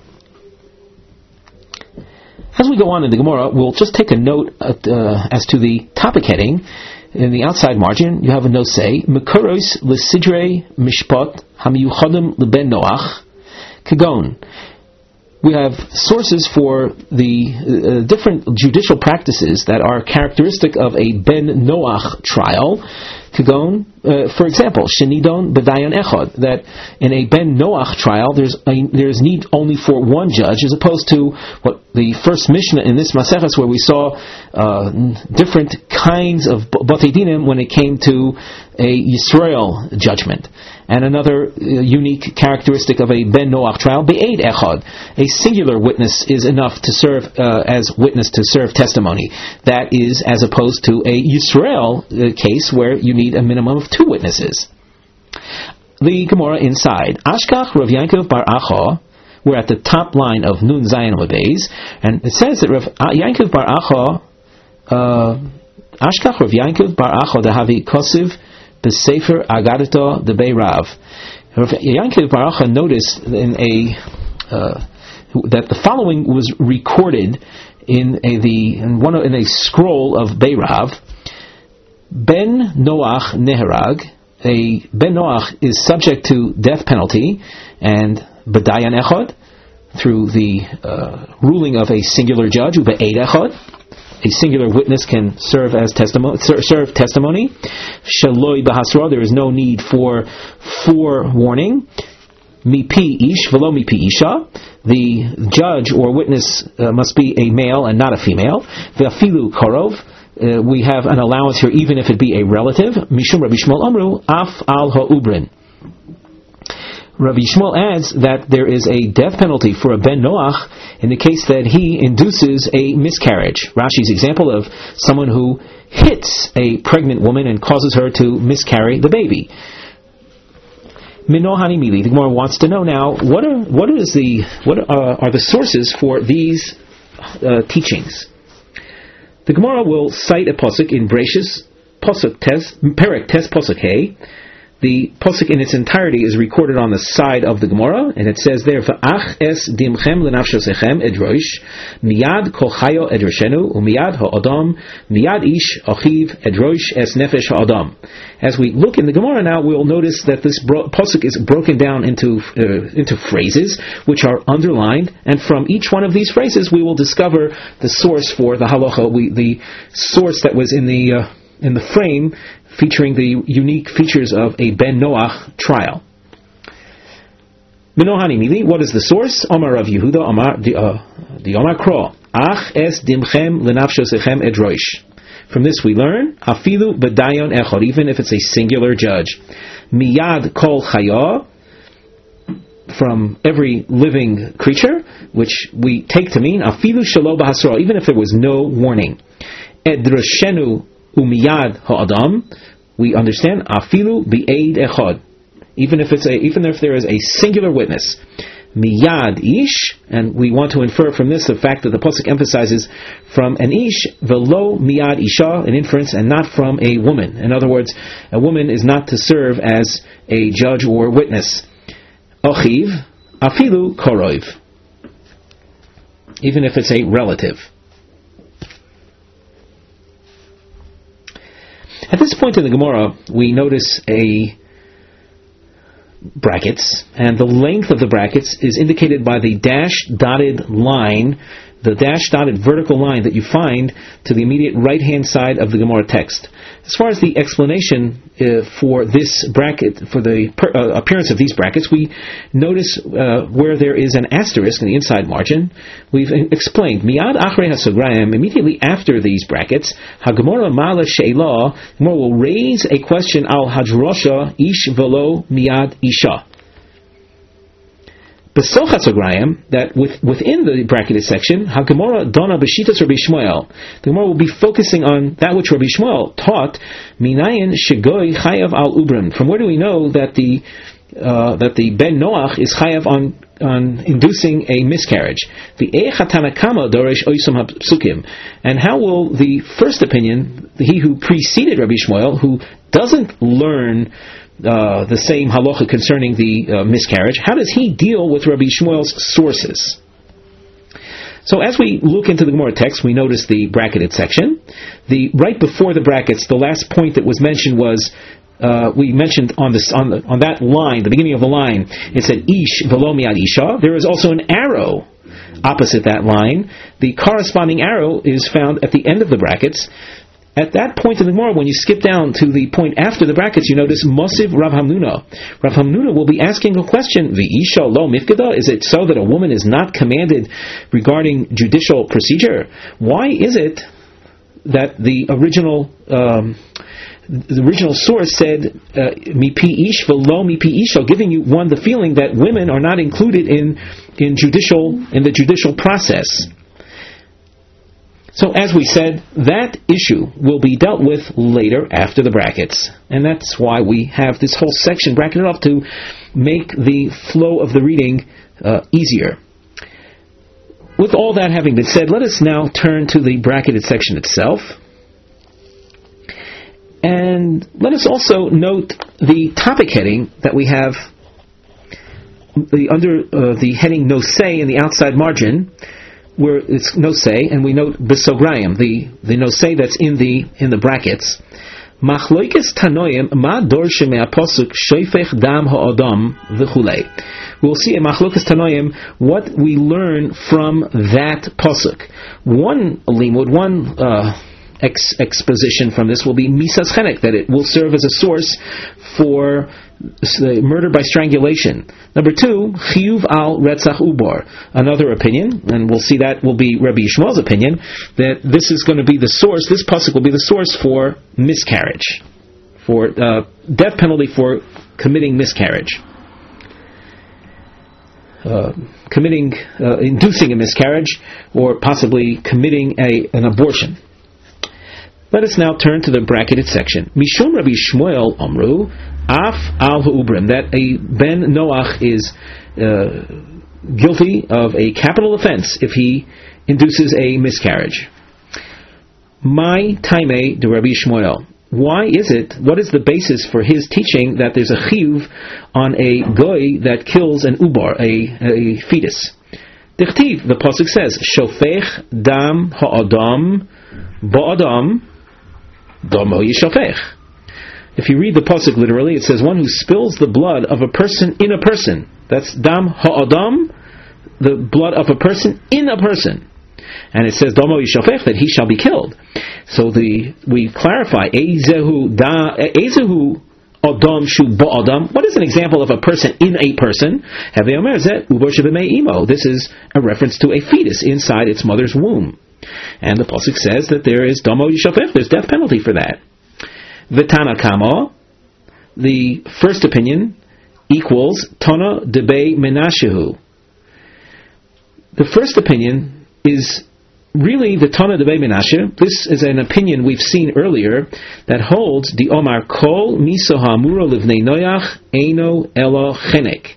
As we go on in the Gemara, we'll just take a note at, uh, as to the topic heading. In the outside margin, you have a note say, Mekoros l'sidrei mishpat hamiyuchadim leben Noach kagon. We have sources for the uh, different judicial practices that are characteristic of a Ben Noach trial. Kagon, uh, for example, Shenidon B'dayan Echad, that in a Ben Noach trial there's a, there's need only for one judge, as opposed to what the first Mishnah in this Maseches, where we saw uh, different kinds of Batei Dinim when it came to a Yisrael judgment. And another uh, unique characteristic of a Ben Noach trial, Be'ed Echad, a singular witness is enough to serve uh, as witness to serve testimony. That is as opposed to a Yisrael uh, case where you need a minimum of two witnesses. The Gemara inside, Ashkach Rav Yankov Bar Acha, we're at the top line of Nun Zayin Beis, and it says that Rav Yankov Bar Acha, uh, Ashkach Rav Yankov Bar Acha Dehavi Kosiv B'Sefer Agadato de Beirav. Yankov Bar Acha noticed in a uh, that the following was recorded in a the in one in a scroll of Beirav. Ben Noach Neherag. A Ben Noach is subject to death penalty, and B'dayan Echad, through the uh, ruling of a singular judge, U'be'ed Echad, a singular witness can serve as testimony. Serve testimony. Shaloi b'hasra, there is no need for forewarning. Mipi ish v'lo mipi isha, the judge or witness uh, must be a male and not a female. V'afilu korov, uh, we have an allowance here, even if it be a relative. Mishum Rabbi Shmuel Amru af al ha'ubrin. Rabbi Shmuel adds that there is a death penalty for a Ben Noach in the case that he induces a miscarriage. Rashi's example of someone who hits a pregnant woman and causes her to miscarry the baby. Minohani Mili, the Gemara wants to know now, what are what is the what are, are the sources for these uh, teachings? The Gemara will cite a posuk in Bereshis, posuk tes, Perek tes posuk hey, The pasuk in its entirety is recorded on the side of the Gemara, and it says there, "V'ach es dimchem lenafshosechem edrosh, miyad kol chayo edroshenu, umiyad ha'adam, miyad ish achiv edrosh es nefesh ha'adam." As we look in the Gemara now, we'll notice that this bro- pasuk is broken down into uh, into phrases which are underlined, and from each one of these phrases, we will discover the source for the halacha, we, the source that was in the uh, in the frame, featuring the unique features of a Ben Noach trial. Minohani Mili, what is the source? Omar Rav Yehuda, Omar the uh, the Omar Kro, Ach es dimchem lenafshosechem edrosh. From this we learn, Afilu b'dayon echad, even if it's a singular judge. Miyad kol chaya, from every living creature, which we take to mean Afilu shelo b'hasra, even if there was no warning. Edroshenu umiyad ha'adam, we understand Afilu bi'eid echad, even if it's a, even if there is a singular witness. Miyad ish, and we want to infer from this the fact that the pasuk emphasizes from an ish, velo miyad isha, an inference, and not from a woman. In other words, a woman is not to serve as a judge or witness. Achiv, afilu korov, even if it's a relative. At this point in the Gemara, we notice a brackets, and the length of the brackets is indicated by the dashed dotted line, the dashed dotted vertical line that you find to the immediate right hand side of the Gemara text. As far as the explanation uh, for this bracket, for the per, uh, appearance of these brackets, we notice uh, where there is an asterisk in the inside margin. We've explained, Miyad achrei hasograyim, immediately after these brackets, HaGemara mala she'ila, Gemara will raise a question al hadrosha ish velo miyad isha. Besoch hasograyim, that with, within the bracketed section, HaGemara dona b'shitas Rabbi Shmuel. The Gemara will be focusing on that which Rabbi Shmuel taught, minayin shegoy chayav al ubrim. From where do we know that the uh, that the Ben Noach is chayav on on inducing a miscarriage? The echatanakama doresh oisum hapsukim. And how will the first opinion, he who preceded Rabbi Shmuel, who doesn't learn Uh, the same halacha concerning the uh, miscarriage, how does he deal with Rabbi Shmuel's sources? So as we look into the Gemara text, we notice the bracketed section. The right before the brackets, the last point that was mentioned was uh, we mentioned on this on the, on that line, the beginning of the line, it said ish velo miyad isha. There is also an arrow opposite that line. The corresponding arrow is found at the end of the brackets. At that point in the Gemara, when you skip down to the point after the brackets, you notice Mosiv Rav Hamnuna. Rav Hamnuna will be asking a question, V'isha lo mifkada, is it so that a woman is not commanded regarding judicial procedure? Why is it that the original um, the original source said mi pi ish v'lo mi pi isha, giving you one the feeling that women are not included in in judicial in the judicial process? So as we said, that issue will be dealt with later after the brackets. And that's why we have this whole section bracketed off to make the flow of the reading uh, easier. With all that having been said, let us now turn to the bracketed section itself. And let us also note the topic heading that we have the, under uh, the heading Nosei in the outside margin, where it's nosei, and we note besograyim, the the nosei that's in the in the brackets. Machloikes tanoim ma dorshe me'apasuk shoifech dam ha'adam v'chulei. We'll see in Machlokas Tanoim what we learn from that pasuk. One limud, one uh, ex- exposition from this will be misas chenek, that it will serve as a source for murder by strangulation. Number two, chiyuv al retzach ubar. Another opinion, and we'll see that will be Rabbi Yishmael's opinion, that this is going to be the source, this pasuk will be the source for miscarriage, for uh, death penalty for committing miscarriage. Uh, committing, uh, inducing a miscarriage, or possibly committing a, an abortion. Let us now turn to the bracketed section. Mishum Rabbi Shmuel Amru, Af al ha'ubrim, that a Ben Noach is uh, guilty of a capital offense if he induces a miscarriage. My taime de Rabbi Shmuel. why is it, what is the basis for his teaching that there's a chiyuv on a goy that kills an ubar, a, a fetus? Dichtiv, the pasuk says, Shofech dam ha'adam ba'adam damo yishofech. If you read the pasuk literally, it says one who spills the blood of a person in a person. That's dam ha'adam, the blood of a person in a person. And it says damo yishofech, that he shall be killed. So the we clarify ezehu da ezehu adam shu ba'adam. What is an example of a person in a person? This is a reference to a fetus inside its mother's womb. And the pasuk says that there is damo yishofech, there's death penalty for that. V'tana kama, the first opinion, equals Tana debei menashehu. The first opinion is really the Tana debei menashe. This is an opinion we've seen earlier that holds the Omar Kol miso ha'amura livnei noach eino elo chenek.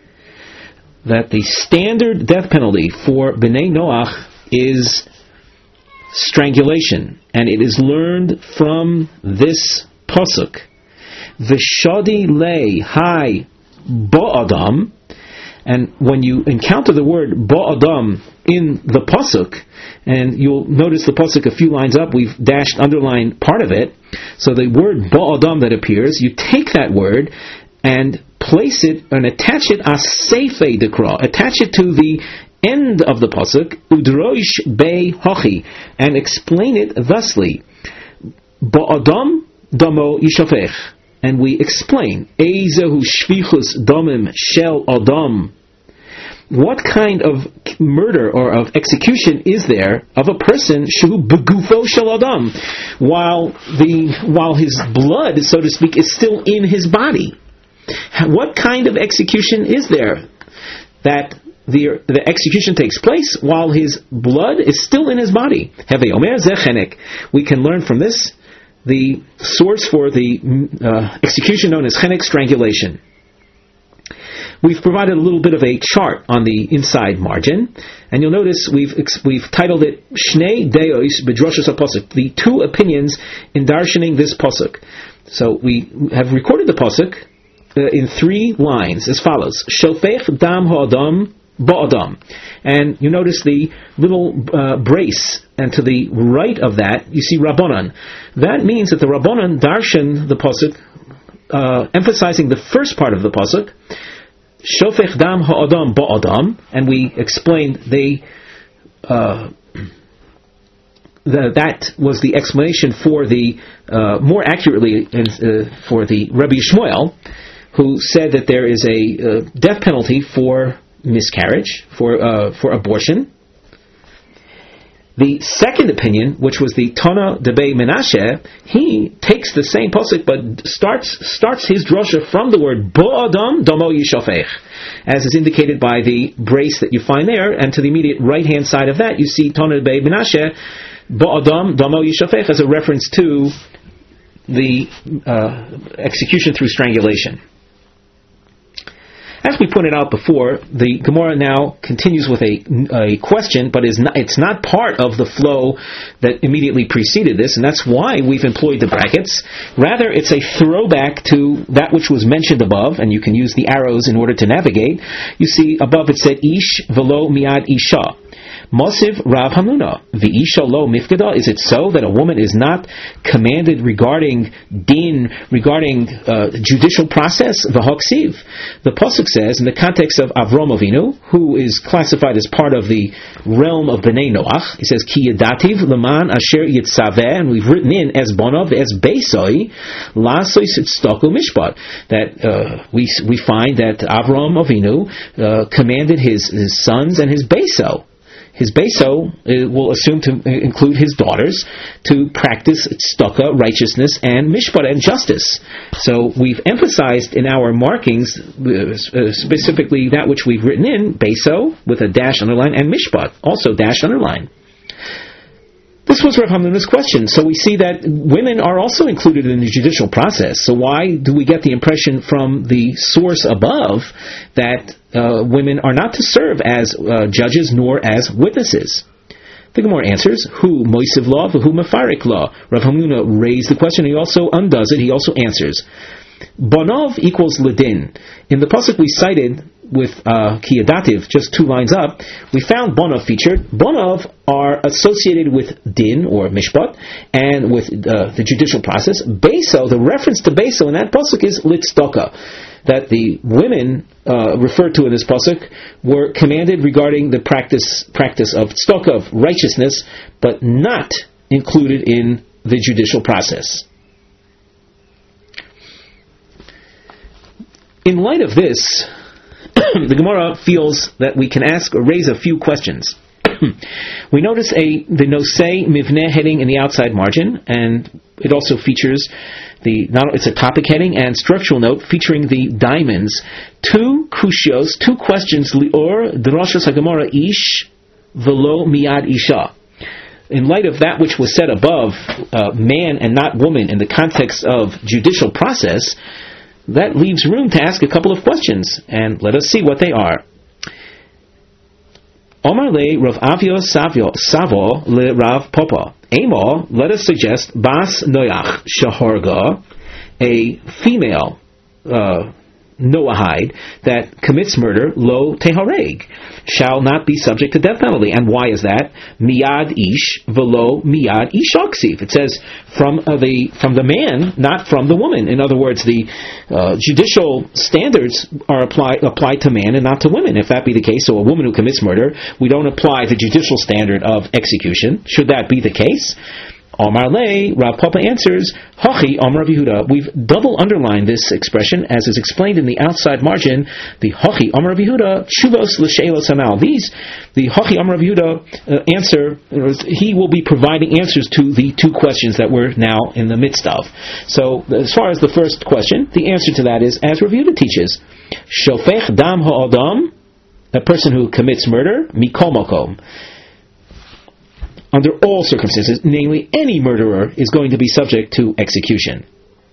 That the standard death penalty for Bnei Noach is strangulation, and it is learned from this pasuk. V'shadi lei hai ba'adam, and when you encounter the word ba'adam in the pasuk, and you'll notice the pasuk a few lines up, we've dashed underlined part of it. So the word ba'adam that appears, you take that word and place it and attach it as seifei dekra, attach it to the end of the pasuk, udroish bei hochi, and explain it thusly: ba'adam damo yishafech. And we explain eizehu shvichus domim shel adam. What kind of murder or of execution is there of a person shu begufo shel adam, while the while his blood, so to speak, is still in his body? What kind of execution is there that the the execution takes place while his blood is still in his body? We can learn from this the source for the uh, execution known as chenek, strangulation. We've provided a little bit of a chart on the inside margin, and you'll notice we've we've titled it Shnei Deos B'Droshos HaPasuk, the two opinions in darshaning this pasuk. So we have recorded the pasuk uh, in three lines as follows: Shofech dam ha'adam ba'adam, and you notice the little uh, brace, and to the right of that you see Rabbanan. That means that the Rabbanan darshan the pasuk, uh, emphasizing the first part of the pasuk, Shofech dam ha'adam ba'adam, and we explained they uh, the, that was the explanation for the uh, more accurately uh, for the Rabbi Shmuel, who said that there is a uh, death penalty for miscarriage, for uh, for abortion. The second opinion, which was the Tana debei Menashe, he takes the same pasuk but starts starts his drosha from the word ba'adam damo yishafech, as is indicated by the brace that you find there, and to the immediate right hand side of that you see Tana debei Menashe ba'adam damo yishafech as a reference to the uh, execution through strangulation. As we pointed out before, the Gemara now continues with a, a question, but is not, it's not part of the flow that immediately preceded this, and that's why we've employed the brackets. Rather, it's a throwback to that which was mentioned above, and you can use the arrows in order to navigate. You see, above it said, Ish velo miad isha. Mosiv Rav Hamnuna, v'isha lo mifkada. Is it so that a woman is not commanded regarding din, regarding uh, judicial process? V'hoksiv. The pasuk says, in the context of Avram Avinu, who is classified as part of the realm of Bnei Noach, he says, Ki yadativ leman asher yitzaveh, and we've written in as bonav as beisoi lasois tzedakah mishpat, that uh, we we find that Avram Avinu uh, commanded his, his sons and his beso. His beso uh, will assume to include his daughters to practice tzedakah, righteousness, and mishpat, and justice. So we've emphasized in our markings uh, specifically that which we've written in, beso with a dash underline, and mishpat also dash underline. This was Rav Hamnuna's question. So we see that women are also included in the judicial process. So why do we get the impression from the source above that uh, women are not to serve as uh, judges nor as witnesses? The Gemara answers, Hu moisiv law, v'hu mefarik law. Rav Hamnuna raised the question, he also undoes it, he also answers. Bonov equals ledin. In the pasuk we cited with uh, Kiyadativ, just two lines up, we found Bonov featured. Bonov are associated with din, or mishpat, and with uh, the judicial process. Beso, the reference to Beso in that pasuk is litzdaka, that the women uh, referred to in this pasuk were commanded regarding the practice practice of tzedakah, of righteousness, but not included in the judicial process. In light of this, the Gemara feels that we can ask or raise a few questions. We notice a the nosei mivneh heading in the outside margin, and it also features the not it's a topic heading and structural note featuring the diamonds. Two kushios, two questions. Lior drashos haGemara ish velo miad isha. In light of that which was said above, uh, man and not woman, in the context of judicial process, that leaves room to ask a couple of questions, and let us see what they are. Omar le Rav Avio Savio Savo le Rav Papa. Amo, let us suggest Bas Noach Shahorga, a female uh, Noahide that commits murder, lo tehareg, shall not be subject to death penalty. And why is that? Miad ish velo miad ishaksiv. It says from uh, the from the man, not from the woman. In other words, the uh, judicial standards are applied applied to man and not to women. If that be the case, so a woman who commits murder, we don't apply the judicial standard of execution. Should that be the case? Omar le, Rav Papa answers, Hachi Omar Rav Yehuda. We've double underlined this expression as is explained in the outside margin. The Hachi Omar Rav Yehuda, Shuvos l'she'elos hanal. These, the Hachi Omar Rav Yehuda uh, answer, he will be providing answers to the two questions that we're now in the midst of. So, as far as the first question, the answer to that is, as Rav Yehuda teaches, Shofech dam ha'adam, a person who commits murder, mikol makom. Under all circumstances, namely any murderer is going to be subject to execution.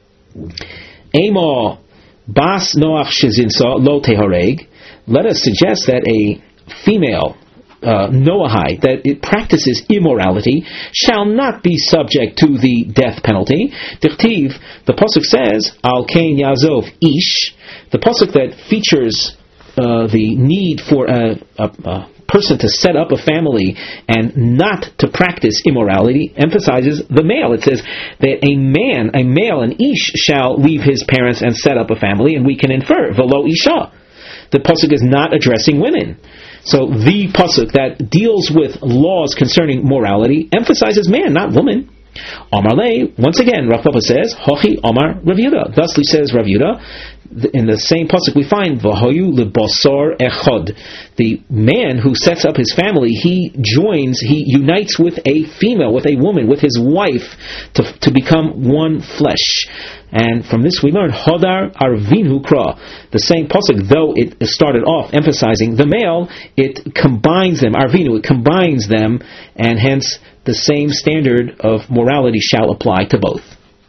Amo bas noach shezinsa lo tehareg. Let us suggest that a female uh, Noahide that it practices immorality shall not be subject to the death penalty. Dichtiv, the pasuk says al kain yazov ish. The pasuk that features uh, the need for a, a, a person to set up a family and not to practice immorality emphasizes the male. It says that a man, a male, an ish, shall leave his parents and set up a family, and we can infer velo isha. The pasuk is not addressing women. So the pasuk that deals with laws concerning morality emphasizes man, not woman. Omar le, once again, Rav Papa says, Hochi Omar Rav Yehuda. Thusly says Rav Yehuda. In the same pasuk we find V'hoyu lebasar echad. The man who sets up his family, he joins, he unites with a female, with a woman, with his wife, to to become one flesh. And from this we learn Hodar Arvinu Kra. The same pasuk, though it started off emphasizing the male, it combines them, Arvinu, it combines them, and hence the same standard of morality shall apply to both.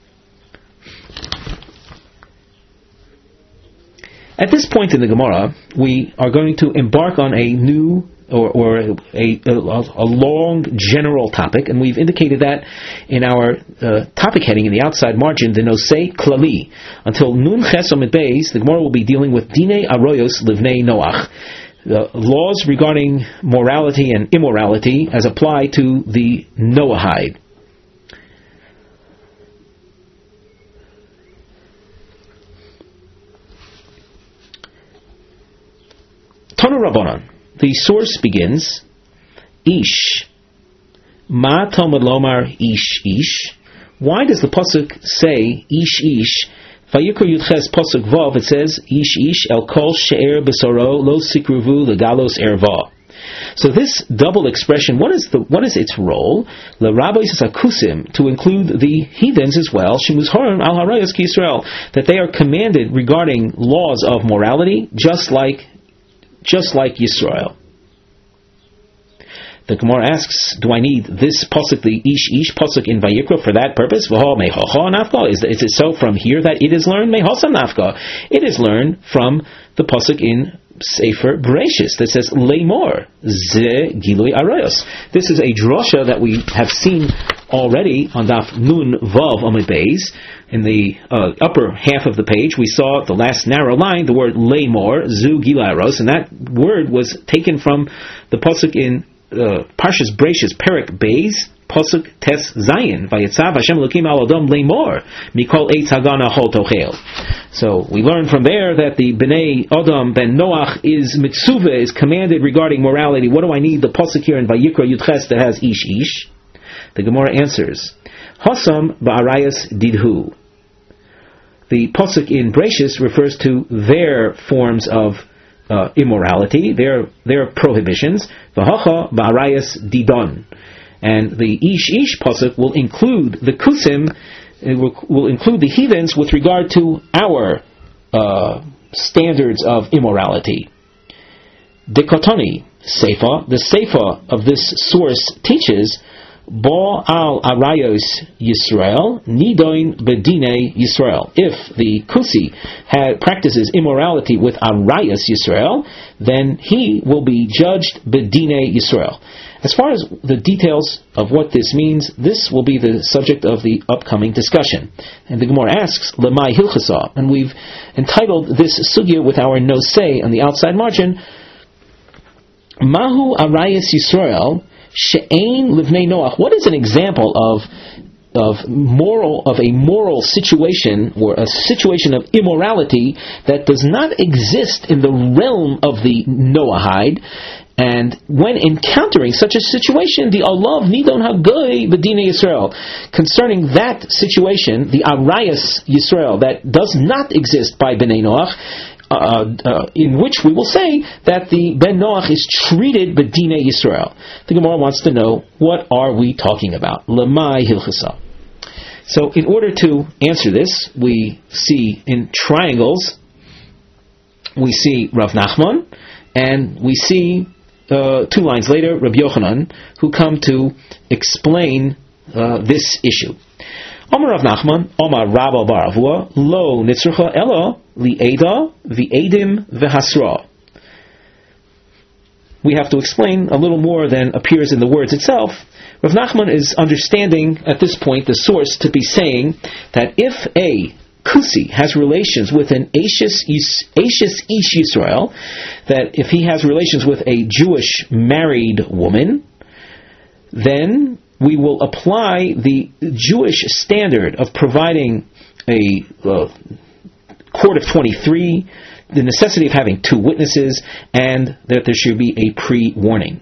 At this point in the Gemara, we are going to embark on a new or, or a, a, a long general topic, and we've indicated that in our uh, topic heading in the outside margin, the Nosei Klali. Until Nun Ches Omid Beis, the Gemara will be dealing with Dinei Aroyos Livnei Noach, the laws regarding morality and immorality as applied to the Noahide. Tanu Rabbanan. The source begins, Ish. Ma Talmud Lomar Ish Ish. Why does the pasuk say Ish Ish? Vayikra Yudches pasuk Vav. It says Ish Ish El Kol She'er Besoro Lo Sikruvu Legalos Erva. So this double expression, what is the what is its role? Le Rabbis Akusim, to include the heathens as well. Shemuzharim Al Harayos Ki Yisrael, that they are commanded regarding laws of morality, just like. Just like Yisrael. The Gemara asks, do I need this pasuk, the Ish Ish pasuk in Vayikra, for that purpose? Is, is it so from here that it is learned? It is learned from the pasuk in Sefer Bereshis that says Leimor Ze Gilui Arayos. This is a drasha that we have seen already on Daf Nun Vav Amud Beis. In the uh, upper half of the page, we saw the last narrow line, the word Leimor Zu Gilui Arayos, and that word was taken from the pasuk in uh, Parshas Bereshis, Perek Beis, pasuk Tes Zayin, Vayetzav Hashem Elokim al Adam Leimor Mikol Eitz Hagana Hol Tochel. So we learn from there that the Bnei Adam ben Noach is mitzuvah, is commanded regarding morality. What do I need? The pasuk here in Vayikra Yudches that has Ish Ish. The Gemara answers, Hasam ba'arayas didhu. The pasuk in Bereshis refers to their forms of uh, immorality, their their prohibitions. V'hacha ba'arayas didon. And the Ish Ish pasuk will include the Kusim, it will, will include the heathens with regard to our uh, standards of immorality. Dekotani, Seifa, the Seifa of this source teaches, Bo al Arayos Yisrael, Nidoin Bedine Yisrael. If the Kusi had, practices immorality with Arayos Yisrael, then he will be judged Bedine Yisrael. As far as the details of what this means, this will be the subject of the upcoming discussion. And the Gemara asks, Lemai Hilchasa, and we've entitled this sugya with our nosei on the outside margin, Mahu Arayos Yisrael, She'ein Livnei Noach. What is an example of of moral of a moral situation or a situation of immorality that does not exist in the realm of the Noahide? And when encountering such a situation, the Allah Nidon Hagoy Bedine Yisrael, concerning that situation, the Arayas Yisrael that does not exist by Bnei Noach, Uh, uh, in which we will say that the Ben Noach is treated Bedine Yisrael. The Gemara wants to know, what are we talking about? Lemai Hilchasa. So in order to answer this, we see in triangles, we see Rav Nachman, and we see uh, two lines later, Rabbi Yochanan, who come to explain uh, this issue. Omar Rav Nachman, Omar Rabba Bar Avua, Lo Nitzrucha Elo Li'eda V'edim V'hasra. We have to explain a little more than appears in the words itself. Rav Nachman is understanding at this point the source to be saying that if a Kusi has relations with an Ashes Ish Yisrael, that if he has relations with a Jewish married woman, then we will apply the Jewish standard of providing a uh, court of twenty-three, the necessity of having two witnesses, and that there should be a pre-warning.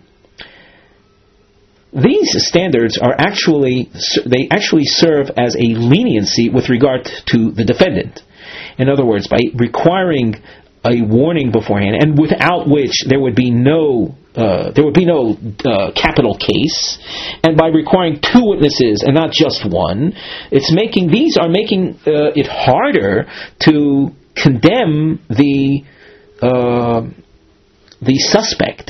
These standards are actually, they actually serve as a leniency with regard to the defendant. In other words, by requiring a warning beforehand, and without which there would be no uh, there would be no uh, capital case, and by requiring two witnesses and not just one, it's making these are making uh, it harder to condemn the uh, the suspect.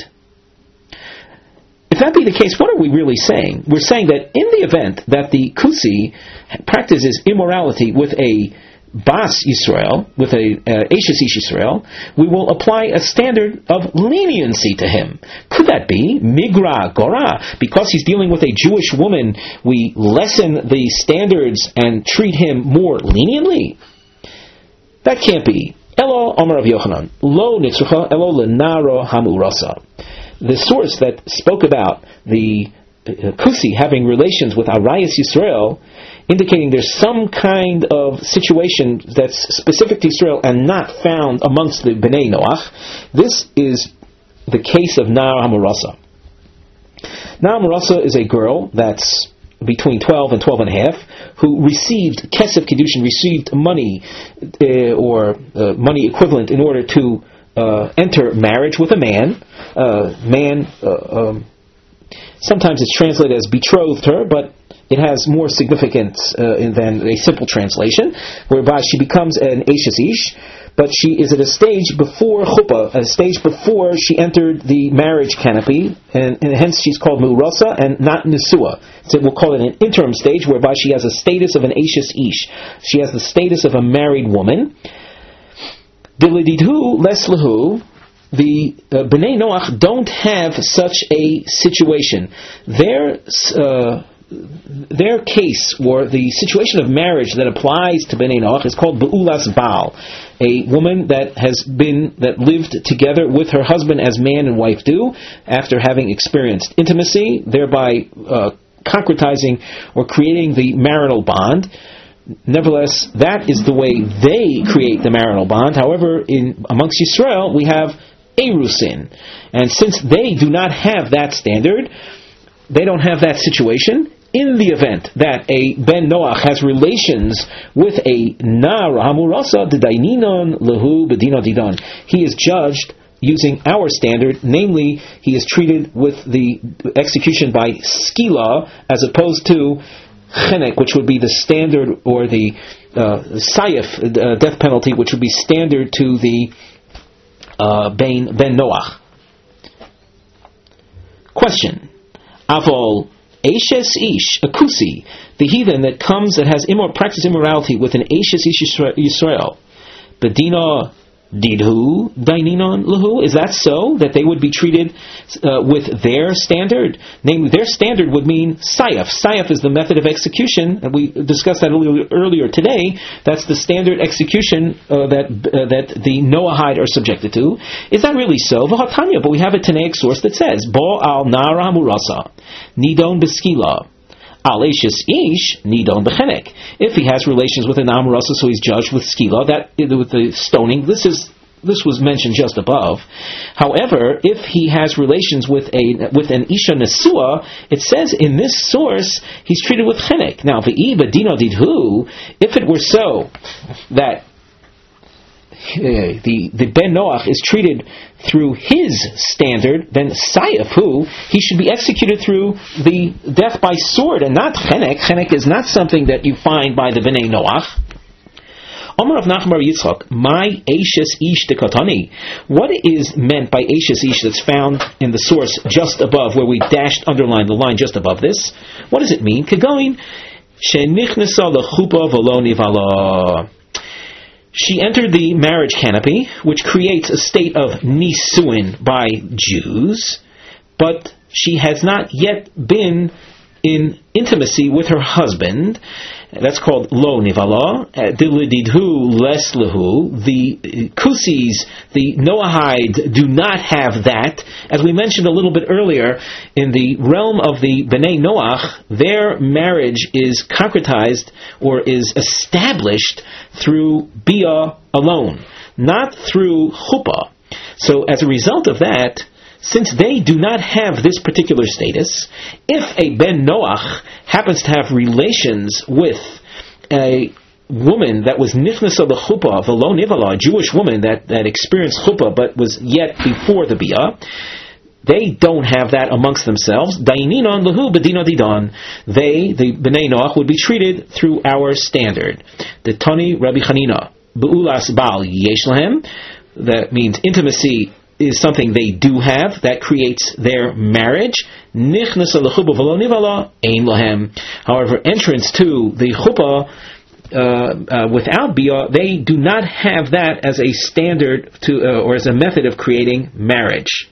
If that be the case, what are we really saying? We're saying that in the event that the Kusi practices immorality with a Bas Yisrael, with a uh, Ashes Ish Yisrael, we will apply a standard of leniency to him. Could that be Migra Gora? Because he's dealing with a Jewish woman, we lessen the standards and treat him more leniently? That can't be. Elo Amar Rav Yochanan, Lo Nitzrucha Elo Lenaro Hamurasa. The source that spoke about the uh, Kusi having relations with Arayas Yisrael, indicating there's some kind of situation that's specific to Israel and not found amongst the Bnei Noach. This is the case of Nar Hamurasa. Nar Hamurasa is a girl that's between twelve and twelve and a half, who received Kesef Kedushin, received money uh, or uh, money equivalent in order to uh, enter marriage with a man. Uh, man, uh, um, sometimes it's translated as betrothed her, but it has more significance uh, than a simple translation, whereby she becomes an Ashes Ish, but she is at a stage before chuppah, a stage before she entered the marriage canopy, and, and hence she's called Mu'rasa and not Nisua. So we'll call it an interim stage, whereby she has a status of an Ashes Ish. She has the status of a married woman. Dilididhu leslahu. the uh, Bnei Noach don't have such a situation. Their uh, their case, or the situation of marriage that applies to Bnei Noach, is called Be'ulas Baal, a woman that has been that lived together with her husband as man and wife do, after having experienced intimacy, thereby uh, concretizing or creating the marital bond. Nevertheless, that is the way they create the marital bond. However, in amongst Yisrael, we have Erusin. And since they do not have that standard, they don't have that situation. In the event that a Ben Noach has relations with a Nar Hamurasa D'Daininon Lehu Bedino Didon, he is judged using our standard, namely, he is treated with the execution by skila as opposed to chenek, which would be the standard, or the uh, sayef, uh, death penalty, which would be standard to the uh, Ben, ben Noach. Question. Avol Eishes Ish, a kusi, the heathen that comes that has immor- practice immorality with an Eishes Ish Yisrael, Bedina Didhu Daininon Lahu, is that so? That they would be treated uh, with their standard? Namely, their standard would mean sayaf. Sayaf is the method of execution, and we discussed that earlier, earlier today. That's the standard execution uh, that uh, that the Noahide are subjected to. Is that really so? V'hatanya, but we have a Tanaic source that says, Bo al Nara Murasa, Nidon Beskila. Alashis ish nidon bechenek. If he has relations with an amurasa, so he's judged with skila, that with the stoning. This is this was mentioned just above. However, if he has relations with a with an isha nesua, it says in this source he's treated with chenek. Now, v'i bedino didhu, if it were so that Uh, the, the Ben Noach is treated through his standard, then Sayaf, who he should be executed through the death by sword and not Chenek. Chenek is not something that you find by the Bnei Noach. Omar of Nachmar Yitzchak, my Eishes Ish Dekatani. What is meant by Eishes Ish that's found in the source just above, where we dashed underline the line just above this? What does it mean? Kegoin Shenichnesa lechupa v'lo nivala. She entered the marriage canopy, which creates a state of nisuin by Jews, but she has not yet been in intimacy with her husband. That's called lo nivala. Dilididhu les lehu. The Kusis, the Noahide, do not have that. As we mentioned a little bit earlier, in the realm of the Bnei Noach, their marriage is concretized or is established through bia alone, not through chuppah. So as a result of that, since they do not have this particular status, if a Ben Noach happens to have relations with a woman that was nifnasa the chuppah, v'lo nivala, a Jewish woman that, that experienced chuppah but was yet before the bia, they don't have that amongst themselves. Daininon lahu bedino didon. They, the Bnei Noach, would be treated through our standard. The Tani Rabbi Chanina, be'ulas Baal yesh lahem. That means intimacy is something they do have, that creates their marriage. Nichnasa lechuppah v'lo nivala ein lahem. However, entrance to the chuppah uh, uh, without bia, they do not have that as a standard to uh, or as a method of creating marriage.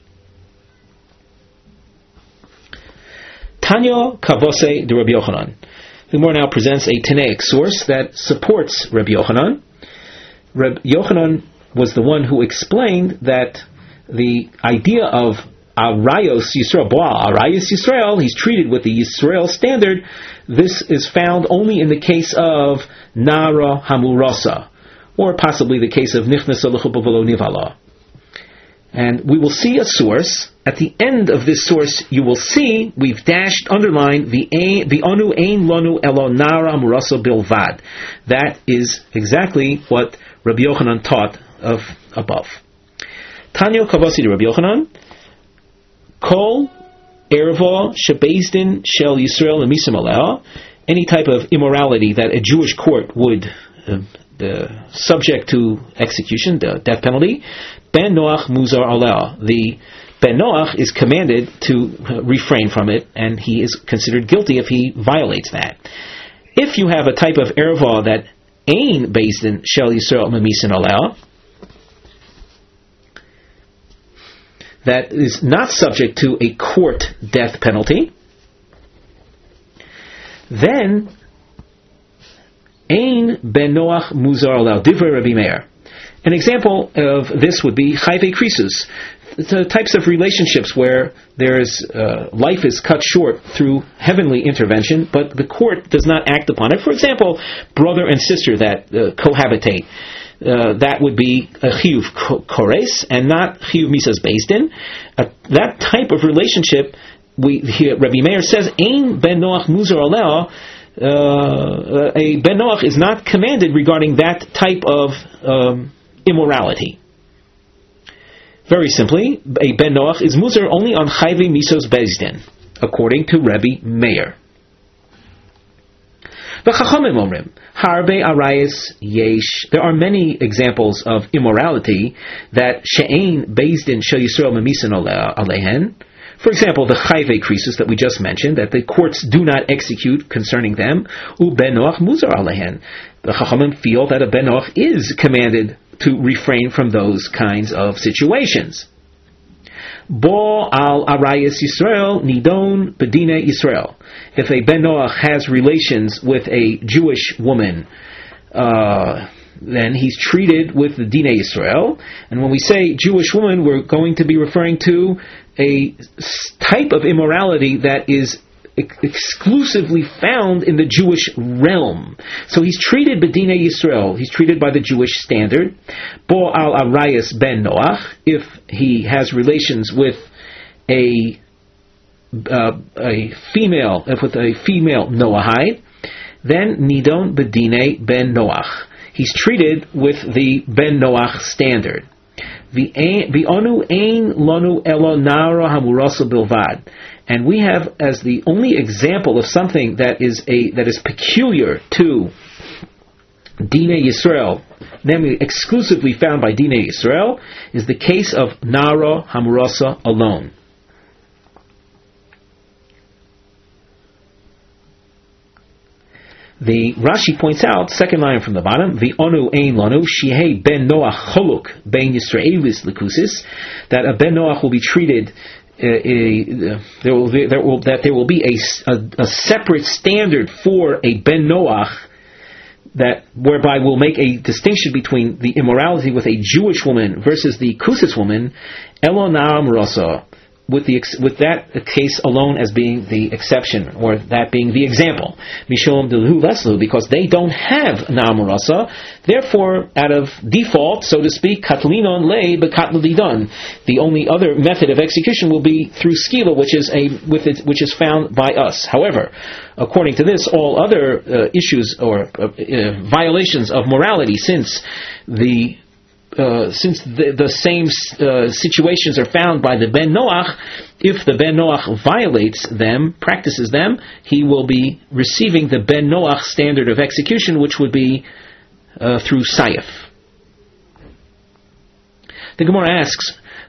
Tanya Kavose de Rabbi Yochanan. The Gemara now presents a Tanaic source that supports Rabbi Yochanan. Rabbi Yochanan was the one who explained that the idea of Arayos Yisrael, Boa Arayos Yisrael, he's treated with the Yisrael standard. This is found only in the case of Nara Hamurasa, or possibly the case of Nichnasa L'chuppah v'lo nivala. And we will see a source. At the end of this source, you will see we've dashed, underlined the the onu ein lonu elo nara amurasa bilvad. That is exactly what Rabbi Yochanan taught of above. Tanya Kavasi to Rabbi Yochanan. Kol erva shebezdin shel Yisrael emisim aleh. Any type of immorality that a Jewish court would uh, uh, subject to execution, the death penalty. Ben Noach muzar aleh. The Ben Noach is commanded to refrain from it, and he is considered guilty if he violates that. If you have a type of erva that ein bezdin shel Yisrael memisin aleh, that is not subject to a court death penalty, then Ein ben Noach muzar alal divrei Rabbi Meir. An example of this would be chayvei krisus, the types of relationships where there's uh, life is cut short through heavenly intervention, but the court does not act upon it. For example, brother and sister that uh, cohabitate. Uh, that would be a chiyuv kores and not chiyuv misas beis din. Uh, that type of relationship, we here, Rabbi Meir says, Ein ben Noach muzar aleh. Uh, a ben Noach is not commanded regarding that type of um, immorality. Very simply, a ben Noach is muzar only on chayvei misos beis din, according to Rabbi Meir. V'chachamim omrim, harbe arayis yesh. There are many examples of immorality that she'ein beis din shel Yisrael memisin alehen. For example, the chayvei krisus that we just mentioned, that the courts do not execute concerning them. U ben Noach muzar alehen. The chachamim feel that a ben Noach is commanded to refrain from those kinds of situations. Bo al arayis Yisrael nidon bedine Yisrael. If a ben Noach has relations with a Jewish woman, uh, then he's treated with the Dine Yisrael. And when we say Jewish woman, we're going to be referring to a type of immorality that is ex- exclusively found in the Jewish realm. So he's treated B'dinei Yisrael. He's treated by the Jewish standard. Bo al arayas ben Noach, if he has relations with a uh, a female, if with a female Noahide, then nidon B'dinei ben Noach. He's treated with the ben Noach standard. V'onu ein lanu elo nara hamurasa bilvad, and we have as the only example of something that is a that is peculiar to Dinei Yisrael, namely exclusively found by Dinei Yisrael, is the case of nara hamurasa alone. The Rashi points out, second line from the bottom, V'onu ein lanu shehei ben Noach choluk ben Yisraelis likusis, that a ben Noach will be treated, uh, uh, there will be, there will, that there will be a, a, a separate standard for a ben Noach, that whereby we'll make a distinction between the immorality with a Jewish woman versus the Kusis woman, Elo Na'am Rasa, with the with that case alone as being the exception, or that being the example. Mishom Dilhu Leslu, because they don't have Na'am Rasa, therefore, out of default, so to speak, Katlinon Le Bekatladidon. The only other method of execution will be through skila, which is a with it, which is found by us. However, according to this, all other uh, issues or uh, uh, violations of morality, since the Uh, since the, the same uh, situations are found by the Ben Noach, if the Ben Noach violates them, practices them, he will be receiving the Ben Noach standard of execution, which would be uh, through Sayef. The Gemara asks,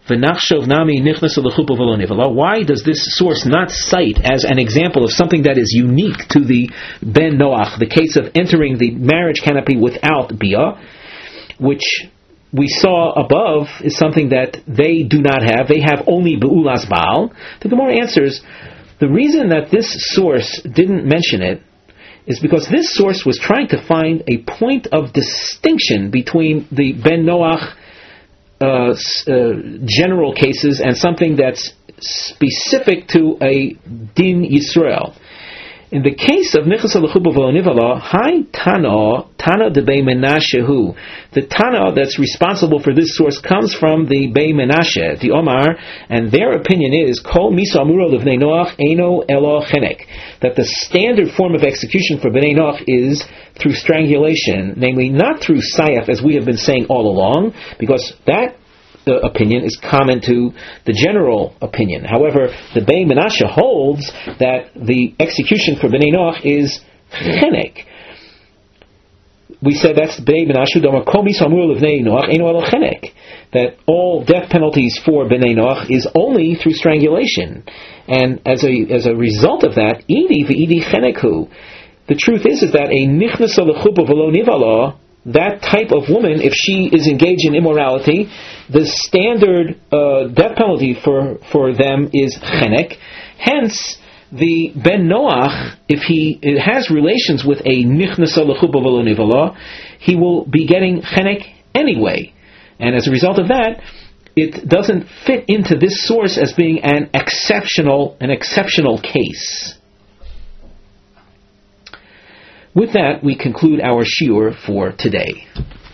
why does this source not cite as an example of something that is unique to the Ben Noach, the case of entering the marriage canopy without Bia, which we saw above is something that they do not have. They have only Be'ulas Baal. The Gemara answers, the reason that this source didn't mention it is because this source was trying to find a point of distinction between the Ben Noach uh, uh, general cases and something that's specific to a Din Yisrael. In the case of Nichas Alachuba V'Onivala, Hai Tana, Tana de Bei Menashehu, the Tana that's responsible for this source comes from the Bei Menashe, the Omar, and their opinion is, Kol Misa Amuro Livnei Noach Eino Elo Chenek, that the standard form of execution for Bnei Noach is through strangulation, namely not through Sayaf, as we have been saying all along, because that The opinion is common to the general opinion. However, the Bei Menashe holds that the execution for Bnei Noach is chenek. We said that's Bei Menashe Domar Komi Samur Levnei Noach Eino Elo Chenek, that all death penalties for Bnei Noach is only through strangulation, and as a as a result of that, Idi v'Idi Chenekhu. The truth is is that a Nichnas Alachuba V'Lo Nivala that type of woman, if she is engaged in immorality, the standard uh, death penalty for, for them is chenek. Hence, the Ben Noach, if he has relations with a nichnasa lechuba v'lo nivala, he will be getting chenek anyway. And as a result of that, it doesn't fit into this source as being an exceptional, an exceptional case. With that, we conclude our shiur for today.